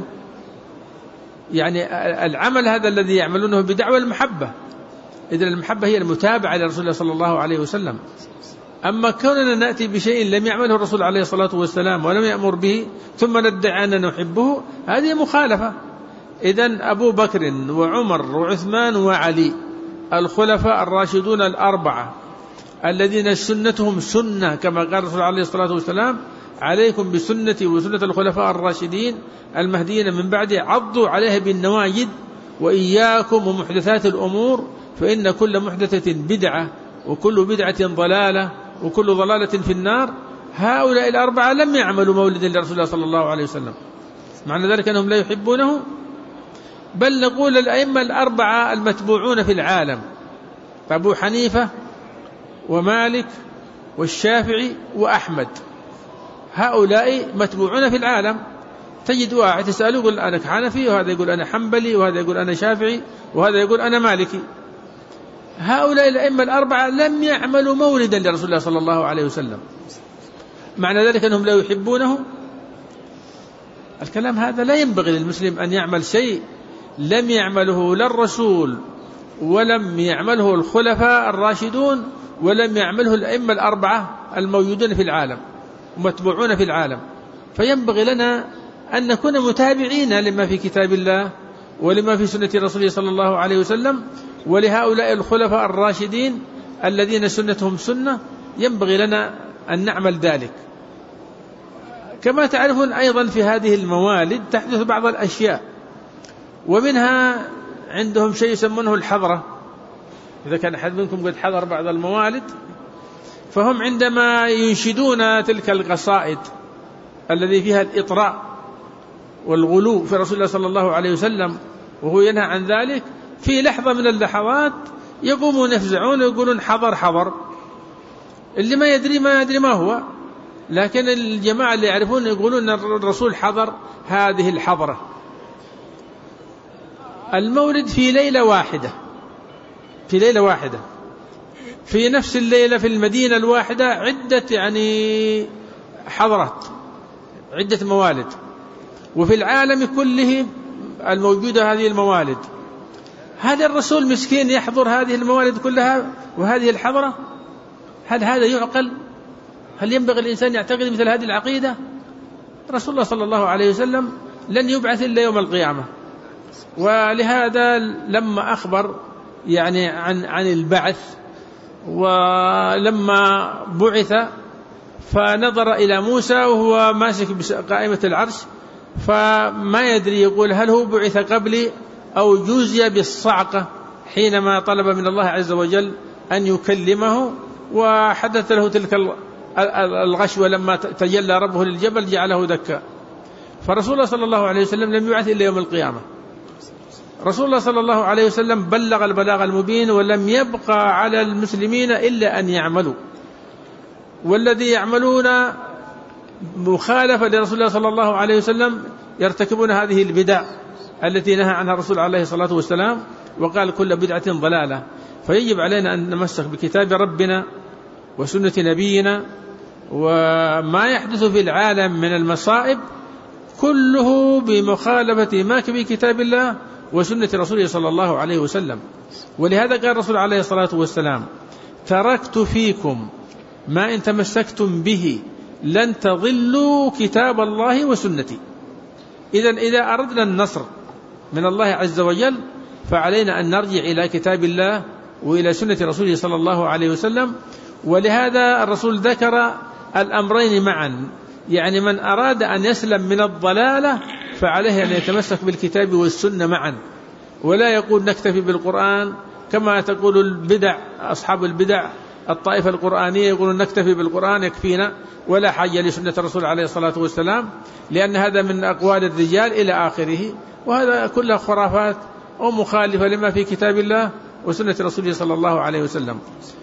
يعني العمل هذا الذي يعملونه بدعوى المحبة. إذن المحبة هي المتابعة لرسول الله صلى الله عليه وسلم. أما كوننا نأتي بشيء لم يعمله الرسول عليه الصلاة والسلام ولم يأمر به ثم ندعي أننا نحبه، هذه مخالفة. إذن أبو بكر وعمر وعثمان وعلي الخلفاء الراشدون الأربعة الذين سنتهم سنة كما قال الرسول عليه الصلاة والسلام: عليكم بسنتي وسنة الخلفاء الراشدين المهديين من بعدي، عضوا عليها بالنواجذ، وإياكم ومحدثات الأمور فإن كل محدثة بدعة وكل بدعة ضلالة وكل ضلالة في النار. هؤلاء الأربعة لم يعملوا مولدا لرسول الله صلى الله عليه وسلم، معنى ذلك أنهم لا يحبونه. بل نقول الأئمة الأربعة المتبوعون في العالم: أبو حنيفة ومالك والشافعي وأحمد، هؤلاء متبوعون في العالم. تجد واحد تسأله يقول أنا حنفي، وهذا يقول أنا حنبلي، وهذا يقول أنا شافعي، وهذا يقول أنا مالكي. هؤلاء الأئمة الأربعة لم يعملوا مولدا لرسول الله صلى الله عليه وسلم، معنى ذلك أنهم لا يحبونه. الكلام هذا لا ينبغي للمسلم أن يعمل شيء لم يعمله لا الرسول ولم يعمله الخلفاء الراشدون ولم يعمله الأئمة الأربعة الموجودين في العالم ومتبوعون في العالم. فينبغي لنا أن نكون متابعين لما في كتاب الله ولما في سنة رسوله صلى الله عليه وسلم، ولهؤلاء الخلفاء الراشدين الذين سنتهم سنة ينبغي لنا أن نعمل ذلك. كما تعرفون أيضا في هذه الموالد تحدث بعض الأشياء، ومنها عندهم شيء يسمونه الحضرة. إذا كان أحد منكم قد حضر بعض الموالد، فهم عندما ينشدون تلك القصائد الذي فيها الإطراء والغلو في رسول الله صلى الله عليه وسلم وهو ينهى عن ذلك، في لحظة من اللحظات يقومون يفزعون ويقولون حضر حضر، اللي ما يدري ما يدري ما هو، لكن الجماعة اللي يعرفون يقولون أن الرسول حضر هذه الحضرة. المولد في ليلة واحدة، في ليلة واحدة في نفس الليلة في المدينة الواحدة عدة يعني حضرات، عدة موالد، وفي العالم كله الموجودة هذه الموالد. هل الرسول مسكين يحضر هذه الموالد كلها وهذه الحضرة؟ هل هذا يعقل؟ هل ينبغي الإنسان يعتقد مثل هذه العقيدة؟ رسول الله صلى الله عليه وسلم لن يبعث إلا يوم القيامة، ولهذا لما أخبر يعني عن عن البعث، ولما بعث فنظر إلى موسى وهو ماسك قائمة العرش، فما يدري يقول هل هو بعث قبلي أو جوزي بالصعقة حينما طلب من الله عز وجل أن يكلمه، وحدث له تلك الغشوة لما تجلى ربه للجبل جعله دكا. فرسول الله صلى الله عليه وسلم لم يبعث إلا يوم القيامة. رسول الله صلى الله عليه وسلم بلغ البلاغ المبين، ولم يبقى على المسلمين إلا أن يعملوا، والذي يعملون مخالفة لرسول الله صلى الله عليه وسلم يرتكبون هذه البدع التي نهى عنها الرسول عليه الصلاة والسلام، وقال كل بدعة ضلالة. فيجب علينا أن نمسك بكتاب ربنا وسنة نبينا، وما يحدث في العالم من المصائب كله بمخالفة ما في كتاب الله وسنة رسوله صلى الله عليه وسلم. ولهذا قال الرسول عليه الصلاة والسلام تركت فيكم ما إن تمسكتم به لن تضلوا كتاب الله وسنتي. إذن إذا أردنا النصر من الله عز وجل فعلينا أن نرجع إلى كتاب الله وإلى سنة رسوله صلى الله عليه وسلم. ولهذا الرسول ذكر الأمرين معا، يعني من أراد أن يسلم من الضلالة فعليه أن يتمسك بالكتاب والسنة معا، ولا يقول نكتفي بالقرآن كما تقول البدع أصحاب البدع الطائفة القرآنية، يقولون نكتفي بالقرآن يكفينا ولا حاجة لسنة الرسول عليه الصلاة والسلام، لأن هذا من أقوال الرجال إلى آخره، وهذا كلها خرافات ومخالفة لما في كتاب الله وسنة رسوله صلى الله عليه وسلم.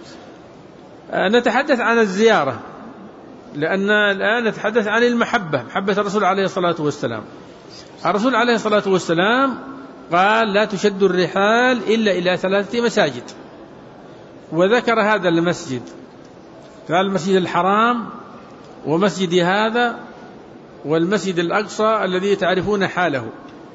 نتحدث عن الزيارة، لأن الآن نتحدث عن المحبة، محبة الرسول عليه الصلاة والسلام. الرسول عليه الصلاة والسلام قال لا تشد الرحال إلا إلى ثلاثة مساجد، وذكر هذا المسجد، قال المسجد الحرام ومسجد هذا والمسجد الأقصى الذي تعرفون حاله،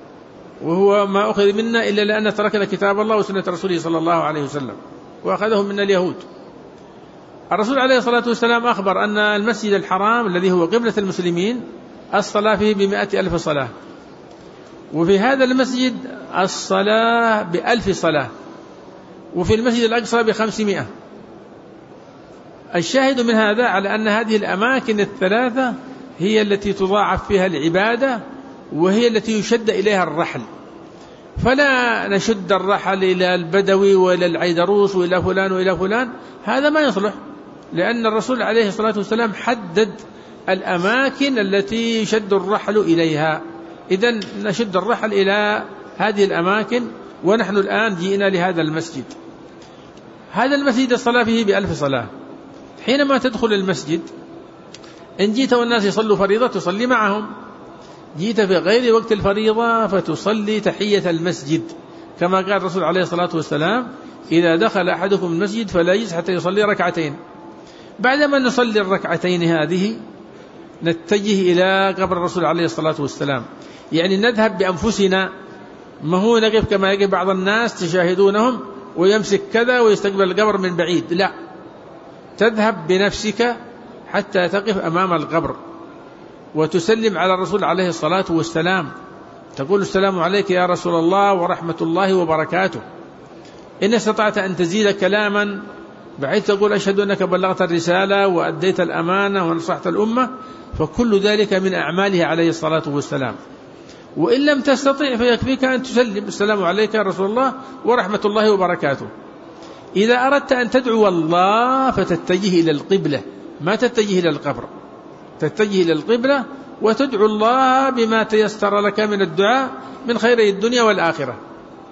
وهو ما أخذ منا إلا لأن تركنا كتاب الله وسنة رسوله صلى الله عليه وسلم وأخذهم من اليهود. الرسول عليه الصلاة والسلام أخبر أن المسجد الحرام الذي هو قبلة المسلمين الصلاة فيه بمئة ألف صلاة، وفي هذا المسجد الصلاة بألف صلاة، وفي المسجد الأقصى بخمسمائة. الشاهد من هذا على أن هذه الأماكن الثلاثة هي التي تضاعف فيها العبادة، وهي التي يشد إليها الرحل، فلا نشد الرحل إلى البدوي وإلى العيدروس وإلى فلان وإلى فلان، هذا ما يصلح، لأن الرسول عليه الصلاة والسلام حدد الأماكن التي يشد الرحل إليها. إذن نشد الرحل إلى هذه الأماكن، ونحن الآن جئنا لهذا المسجد. هذا المسجد الصلاة فيه بألف صلاة. حينما تدخل المسجد إن جيت والناس يصلوا فريضة تصلي معهم، جيت في غير وقت الفريضة فتصلي تحية المسجد، كما قال الرسول عليه الصلاة والسلام إذا دخل أحدكم المسجد فلا يجلس حتى يصلي ركعتين. بعدما نصلي الركعتين هذه نتجه إلى قبر الرسول عليه الصلاة والسلام، يعني نذهب بأنفسنا، ما هو نقف كما يقف بعض الناس تشاهدونهم ويمسك كذا ويستقبل القبر من بعيد، لا، تذهب بنفسك حتى تقف أمام القبر وتسلم على الرسول عليه الصلاة والسلام، تقول السلام عليك يا رسول الله ورحمة الله وبركاته. إن استطعت أن تزيد كلاما بحيث تقول أشهد أنك بلغت الرسالة وأديت الأمانة ونصحت الأمة، فكل ذلك من أعماله عليه الصلاة والسلام. وإن لم تستطع فيكفيك أن تسلم السلام عليك يا رسول الله ورحمة الله وبركاته. إذا أردت أن تدعو الله فتتجه إلى القبلة، ما تتجه إلى القبر، تتجه إلى القبلة وتدعو الله بما تيسر لك من الدعاء من خير الدنيا والآخرة.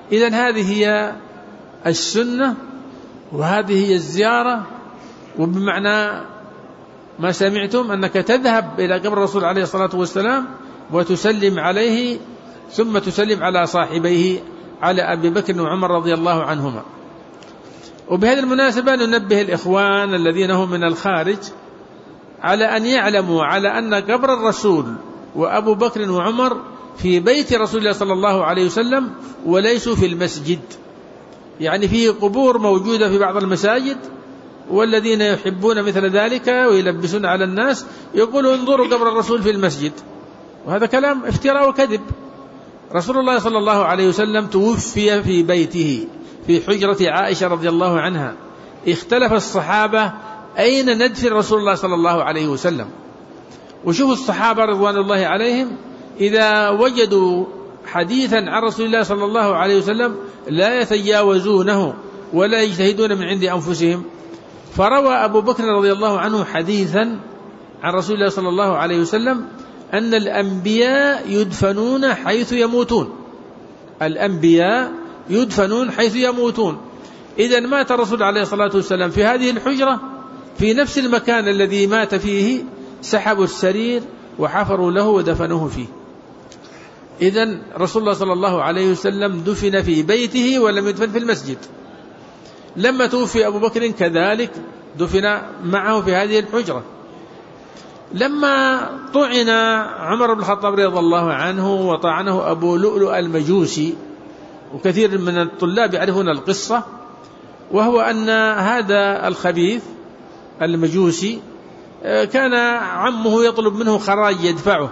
إذن هذه هي السنة وهذه هي الزيارة. وبمعنى ما سمعتم أنك تذهب إلى قبر الرسول عليه الصلاة والسلام وتسلم عليه ثم تسلم على صاحبيه على أبي بكر وعمر رضي الله عنهما. وبهذه المناسبة ننبه الإخوان الذين هم من الخارج على أن يعلموا على أن قبر الرسول وأبو بكر وعمر في بيت رسول الله صلى الله عليه وسلم وليسوا في المسجد. يعني فيه قبور موجودة في بعض المساجد، والذين يحبون مثل ذلك ويلبسون على الناس يقولوا انظروا قبر الرسول في المسجد، وهذا كلام افتراء وكذب. رسول الله صلى الله عليه وسلم توفي في بيته في حجرة عائشة رضي الله عنها. اختلف الصحابة أين ندفن رسول الله صلى الله عليه وسلم. وشوفوا الصحابة رضوان الله عليهم إذا وجدوا حديثا عن رسول الله صلى الله عليه وسلم لا يتجاوزونه ولا يجتهدون من عند أنفسهم. فروى أبو بكر رضي الله عنه حديثا عن رسول الله صلى الله عليه وسلم أن الأنبياء يدفنون حيث يموتون. الأنبياء يدفنون حيث يموتون. إذن مات الرسول عليه الصلاة والسلام في هذه الحجرة في نفس المكان الذي مات فيه، سحبوا السرير وحفروا له ودفنوه فيه. إذن رسول الله صلى الله عليه وسلم دفن في بيته ولم يدفن في المسجد. لما توفي أبو بكر كذلك دفن معه في هذه الحجرة. لما طعن عمر بن الخطاب رضي الله عنه وطعنه أبو لؤلؤ المجوسي، وكثير من الطلاب يعرفون القصة، وهو أن هذا الخبيث المجوسي كان عمه يطلب منه خراج يدفعه.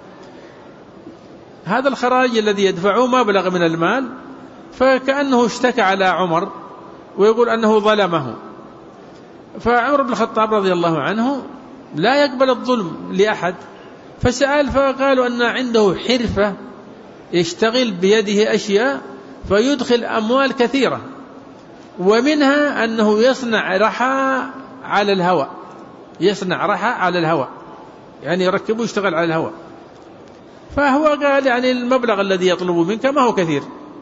هذا الخراج الذي يدفعه ما بلغ من المال، فكأنه اشتكى على عمر ويقول أنه ظلمه. فعمر بن الخطاب رضي الله عنه لا يقبل الظلم لأحد، فسأل فقالوا أن عنده حرفة يشتغل بيده أشياء فيدخل أموال كثيرة، ومنها أنه يصنع رحى على الهواء. يصنع رحى على الهواء يعني يركبه يشتغل على الهواء. فهو قال يعني المبلغ الذي يطلب منك ما هو كثير.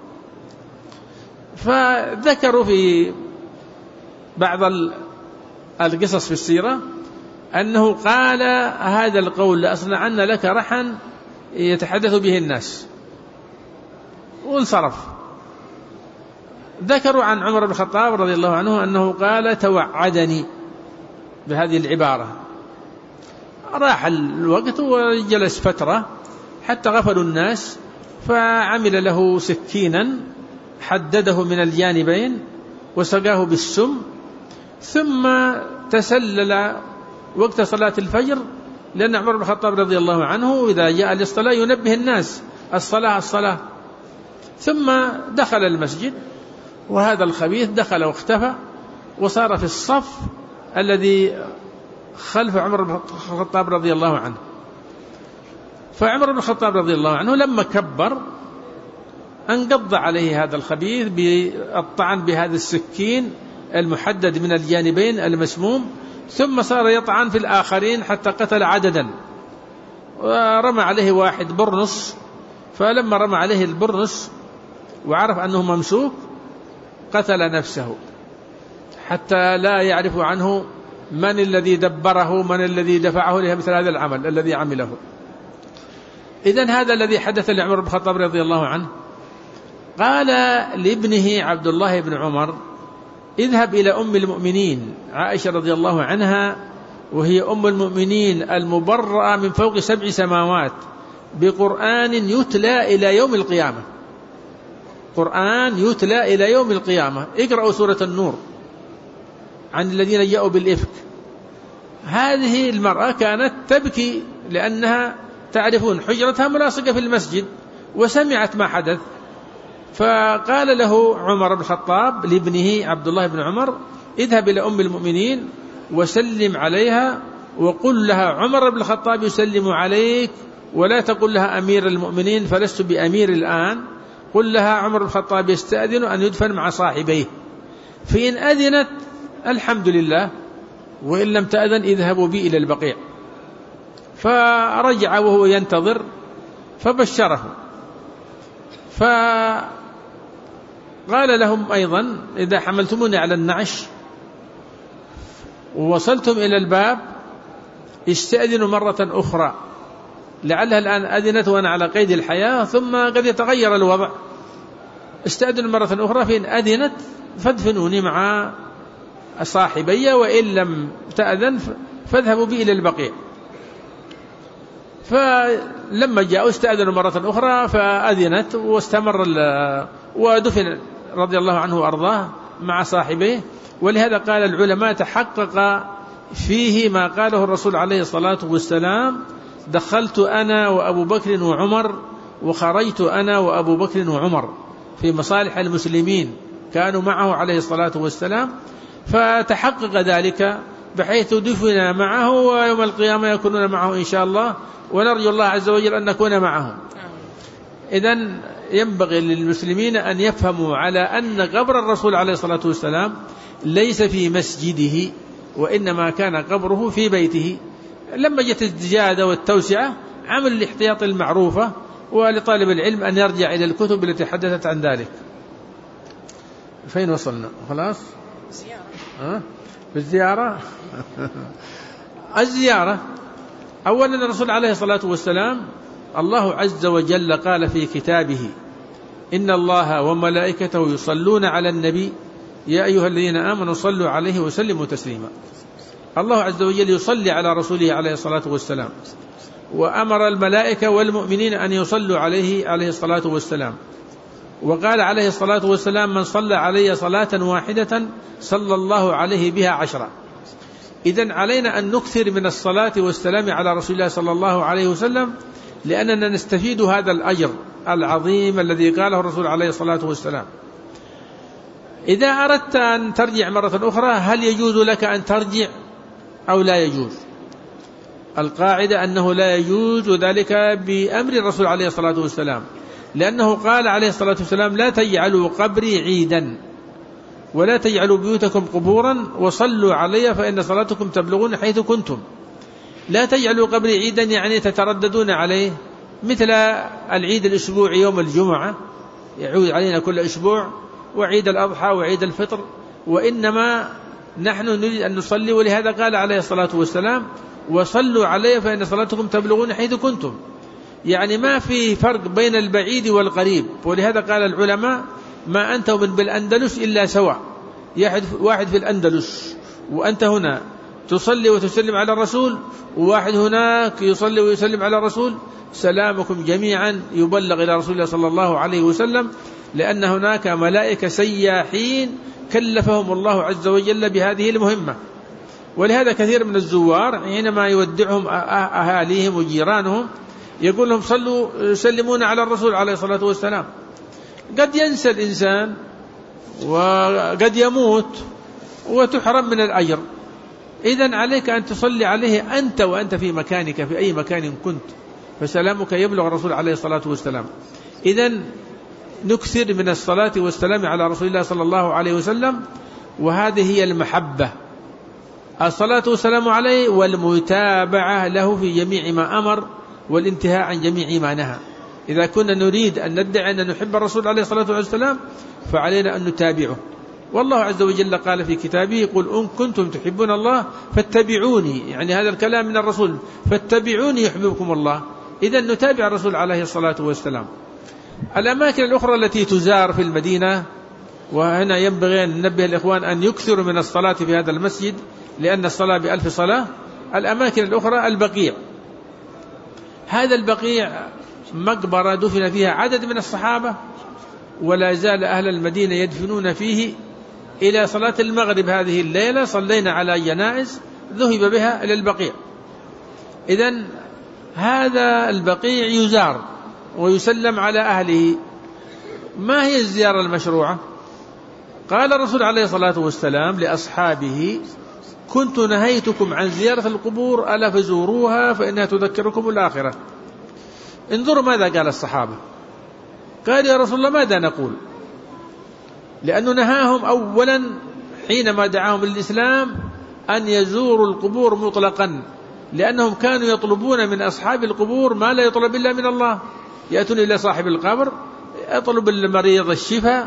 فذكروا في بعض القصص في السيرة أنه قال هذا القول لأصنعن لك رحا يتحدث به الناس، وانصرف. ذكروا عن عمر بن الخطاب رضي الله عنه أنه قال توعدني بهذه العبارة. راح الوقت وجلس فترة حتى غفلوا الناس، فعمل له سكينا حدده من الجانبين وسقاه بالسم، ثم تسلل وقت صلاة الفجر، لأن عمر بن الخطاب رضي الله عنه إذا جاء للصلاة ينبه الناس الصلاة الصلاة. ثم دخل المسجد، وهذا الخبيث دخل واختفى وصار في الصف الذي خلف عمر بن الخطاب رضي الله عنه. فعمر بن الخطاب رضي الله عنه لما كبر انقض عليه هذا الخبيث بالطعن بهذا السكين المحدد من الجانبين المسموم، ثم صار يطعن في الآخرين حتى قتل عددا، ورمى عليه واحد برنس. فلما رمى عليه البرنس وعرف أنه ممسوك قتل نفسه حتى لا يعرف عنه من الذي دبره من الذي دفعه لمثل هذا العمل الذي عمله. إذن هذا الذي حدث لعمر بن الخطاب رضي الله عنه. قال لابنه عبد الله بن عمر اذهب إلى أم المؤمنين عائشة رضي الله عنها، وهي أم المؤمنين المبرأة من فوق سبع سماوات، بقرآن يتلى إلى يوم القيامة. قرآن يتلى إلى يوم القيامة. اقرأوا سورة النور عن الذين جاءوا بالإفك. هذه المرأة كانت تبكي لأنها تعرفون حجرتها ملاصقة في المسجد، وسمعت ما حدث. فقال له عمر بن الخطاب لابنه عبد الله بن عمر اذهب إلى أم المؤمنين وسلم عليها وقل لها عمر بن الخطاب يسلم عليك، ولا تقل لها أمير المؤمنين فلست بأمير الآن، قل لها عمر بن الخطاب يستأذن أن يدفن مع صاحبيه، فإن أذنت الحمد لله، وإن لم تأذن اذهبوا بي إلى البقيع. فرجع وهو ينتظر فبشره. قال لهم أيضا: إذا حملتموني على النعش ووصلتم إلى الباب استأذنوا مرة أخرى، لعلها الآن أذنت وأنا على قيد الحياة ثم قد يتغير الوضع، استأذنوا مرة أخرى، فإن أذنت فادفنوني مع صاحبي، وإن لم تأذن فاذهبوا بي إلى البقيع. فلما جاءوا استأذنوا مرة أخرى فأذنت واستمر ودفن رضي الله عنه وأرضاه مع صاحبيه. ولهذا قال العلماء: تحقق فيه ما قاله الرسول عليه الصلاة والسلام: دخلت أنا وأبو بكر وعمر وخرجت أنا وأبو بكر وعمر في مصالح المسلمين، كانوا معه عليه الصلاة والسلام، فتحقق ذلك بحيث دفن معه، ويوم القيامة يكونون معه إن شاء الله، ونرجو الله عز وجل أن نكون معهم. إذن ينبغي للمسلمين أن يفهموا على أن قبر الرسول عليه الصلاة والسلام ليس في مسجده، وإنما كان قبره في بيته. لما جت الزيادة والتوسعة عمل الاحتياط المعروفة، ولطالب العلم أن يرجع إلى الكتب التي حدثت عن ذلك. فين وصلنا؟ خلاص زيارة. أه؟ بالزيارة الزيارة أولا الرسول عليه الصلاة والسلام الله عز وجل قال في كتابه: إن الله وملائكته يصلون على النبي يا أيها الذين آمنوا صلوا عليه وسلموا تسليما. الله عز وجل يصلي على رسوله عليه الصلاة والسلام، وأمر الملائكة والمؤمنين أن يصلوا عليه عليه الصلاة والسلام، وقال عليه الصلاة والسلام: من صلى علي صلاة واحدة صلى الله عليه بها عشرة. إذن علينا أن نكثر من الصلاة والسلام على رسول الله صلى الله عليه وسلم، لأننا نستفيد هذا الأجر العظيم الذي قاله الرسول عليه الصلاة والسلام. إذا أردت أن ترجع مرة أخرى هل يجوز لك أن ترجع أو لا يجوز؟ القاعدة أنه لا يجوز ذلك بأمر الرسول عليه الصلاة والسلام، لأنه قال عليه الصلاة والسلام: لا تجعلوا قبري عيدا ولا تجعلوا بيوتكم قبورا وصلوا علي فإن صلاتكم تبلغون حيث كنتم. لا تجعلوا قبري عيدا يعني تترددون عليه، مثل العيد الأسبوعي يوم الجمعة يعود علينا كل أسبوع، وعيد الأضحى وعيد الفطر، وإنما نحن نريد أن نصلي. ولهذا قال عليه الصلاة والسلام: وصلوا علي فإن صلاتكم تبلغون حيث كنتم، يعني ما في فرق بين البعيد والقريب. ولهذا قال العلماء: ما أنت ومن بالأندلس إلا سواء، واحد في الأندلس وأنت هنا تصلي وتسلم على الرسول، وواحد هناك يصلي ويسلم على الرسول، سلامكم جميعا يبلغ إلى رسول الله صلى الله عليه وسلم، لأن هناك ملائكة سياحين كلفهم الله عز وجل بهذه المهمة. ولهذا كثير من الزوار حينما يودعهم أهاليهم وجيرانهم يقول لهم: صلوا سلمون على الرسول عليه الصلاة والسلام. قد ينسى الإنسان وقد يموت وتحرم من الأجر. إذن عليك أن تصلي عليه أنت وأنت في مكانك في أي مكان كنت، فسلامك يبلغ الرسول عليه الصلاة والسلام. إذن نكثر من الصلاة والسلام على رسول الله صلى الله عليه وسلم، وهذه هي المحبة، الصلاة والسلام عليه والمتابعة له في جميع ما أمر والانتهاء عن جميع ما نهى. إذا كنا نريد أن ندعي أن نحب الرسول عليه الصلاة والسلام فعلينا أن نتابعه. والله عز وجل قال في كتابه: قل إن كنتم تحبون الله فاتبعوني، يعني هذا الكلام من الرسول، فاتبعوني يحببكم الله. إذن نتابع الرسول عليه الصلاة والسلام. الأماكن الأخرى التي تزار في المدينة، وهنا ينبغي أن ننبه الإخوان أن يكثروا من الصلاة في هذا المسجد، لأن الصلاة بألف صلاة. الأماكن الأخرى البقيع، هذا البقيع مقبرة دفن فيها عدد من الصحابة، ولا زال أهل المدينة يدفنون فيه إلى صلاة المغرب. هذه الليلة صلينا على جنائز ذهب بها إلى البقيع. إذن هذا البقيع يزار ويسلم على أهله. ما هي الزيارة المشروعة؟ قال الرسول عليه الصلاة والسلام لأصحابه: كنت نهيتكم عن زيارة القبور ألا فزوروها فإنها تذكركم الآخرة. انظروا ماذا قال الصحابة. قال: يا رسول الله ماذا نقول؟ لأنه نهاهم أولا حينما دعاهم للإسلام أن يزوروا القبور مطلقا، لأنهم كانوا يطلبون من أصحاب القبور ما لا يطلب إلا من الله. يأتون إلى صاحب القبر يطلب المريض الشفاء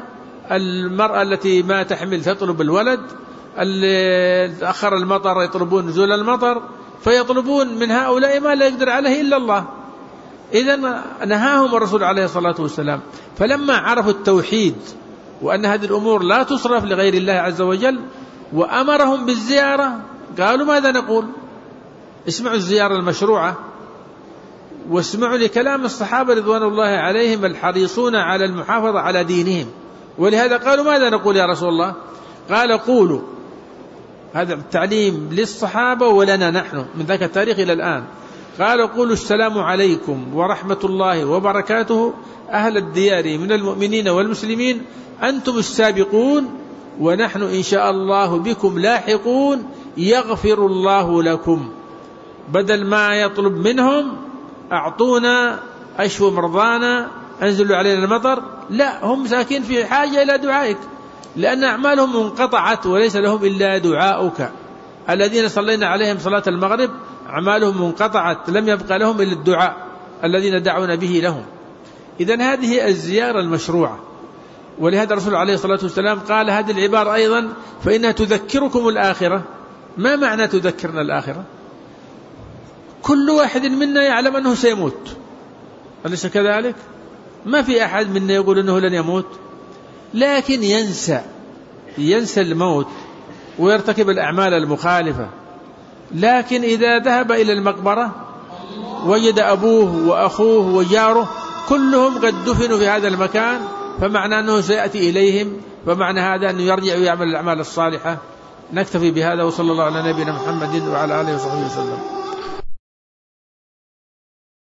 المرأة التي ما تحمل تطلب الولد، اللي تأخر المطر يطلبون نزول المطر، فيطلبون من هؤلاء ما لا يقدر عليه إلا الله. إذن نهاهم الرسول عليه الصلاة والسلام. فلما عرفوا التوحيد وأن هذه الأمور لا تصرف لغير الله عز وجل وأمرهم بالزيارة، قالوا ماذا نقول؟ اسمعوا الزيارة المشروعة، واسمعوا لكلام الصحابة رضوان الله عليهم الحريصون على المحافظة على دينهم. ولهذا قالوا ماذا نقول يا رسول الله؟ قال قولوا، هذا التعليم للصحابة ولنا نحن من ذاك التاريخ إلى الآن. قال قولوا السلام عليكم ورحمة الله وبركاته أهل الديار من المؤمنين والمسلمين، أنتم السابقون ونحن إن شاء الله بكم لاحقون، يغفر الله لكم. بدل ما يطلب منهم أعطونا، أشفوا مرضانا، أنزلوا علينا المطر، لا، هم ساكين في حاجة إلى دعائك، لأن أعمالهم منقطعت وليس لهم إلا دعاؤك. الذين صلينا عليهم صلاة المغرب أعمالهم منقطعت، لم يبقى لهم إلا الدعاء الذين دعونا به لهم. إذن هذه الزيارة المشروعة. ولهذا الرسول عليه الصلاة والسلام قال هذه العبارة أيضا: فإنها تذكركم الآخرة. ما معنى تذكرنا الآخرة؟ كل واحد منا يعلم أنه سيموت، أليس كذلك؟ ما في أحد منا يقول أنه لن يموت، لكن ينسى ينسى الموت ويرتكب الأعمال المخالفة. لكن إذا ذهب إلى المقبرة وجد أبوه وأخوه وجاره كلهم قد دفنوا في هذا المكان، فمعنى أنه سيأتي إليهم، فمعنى هذا أنه يرجع ويعمل الأعمال الصالحة. نكتفي بهذا، وصلى الله على نبينا محمد وعلى آله وصحبه وسلم.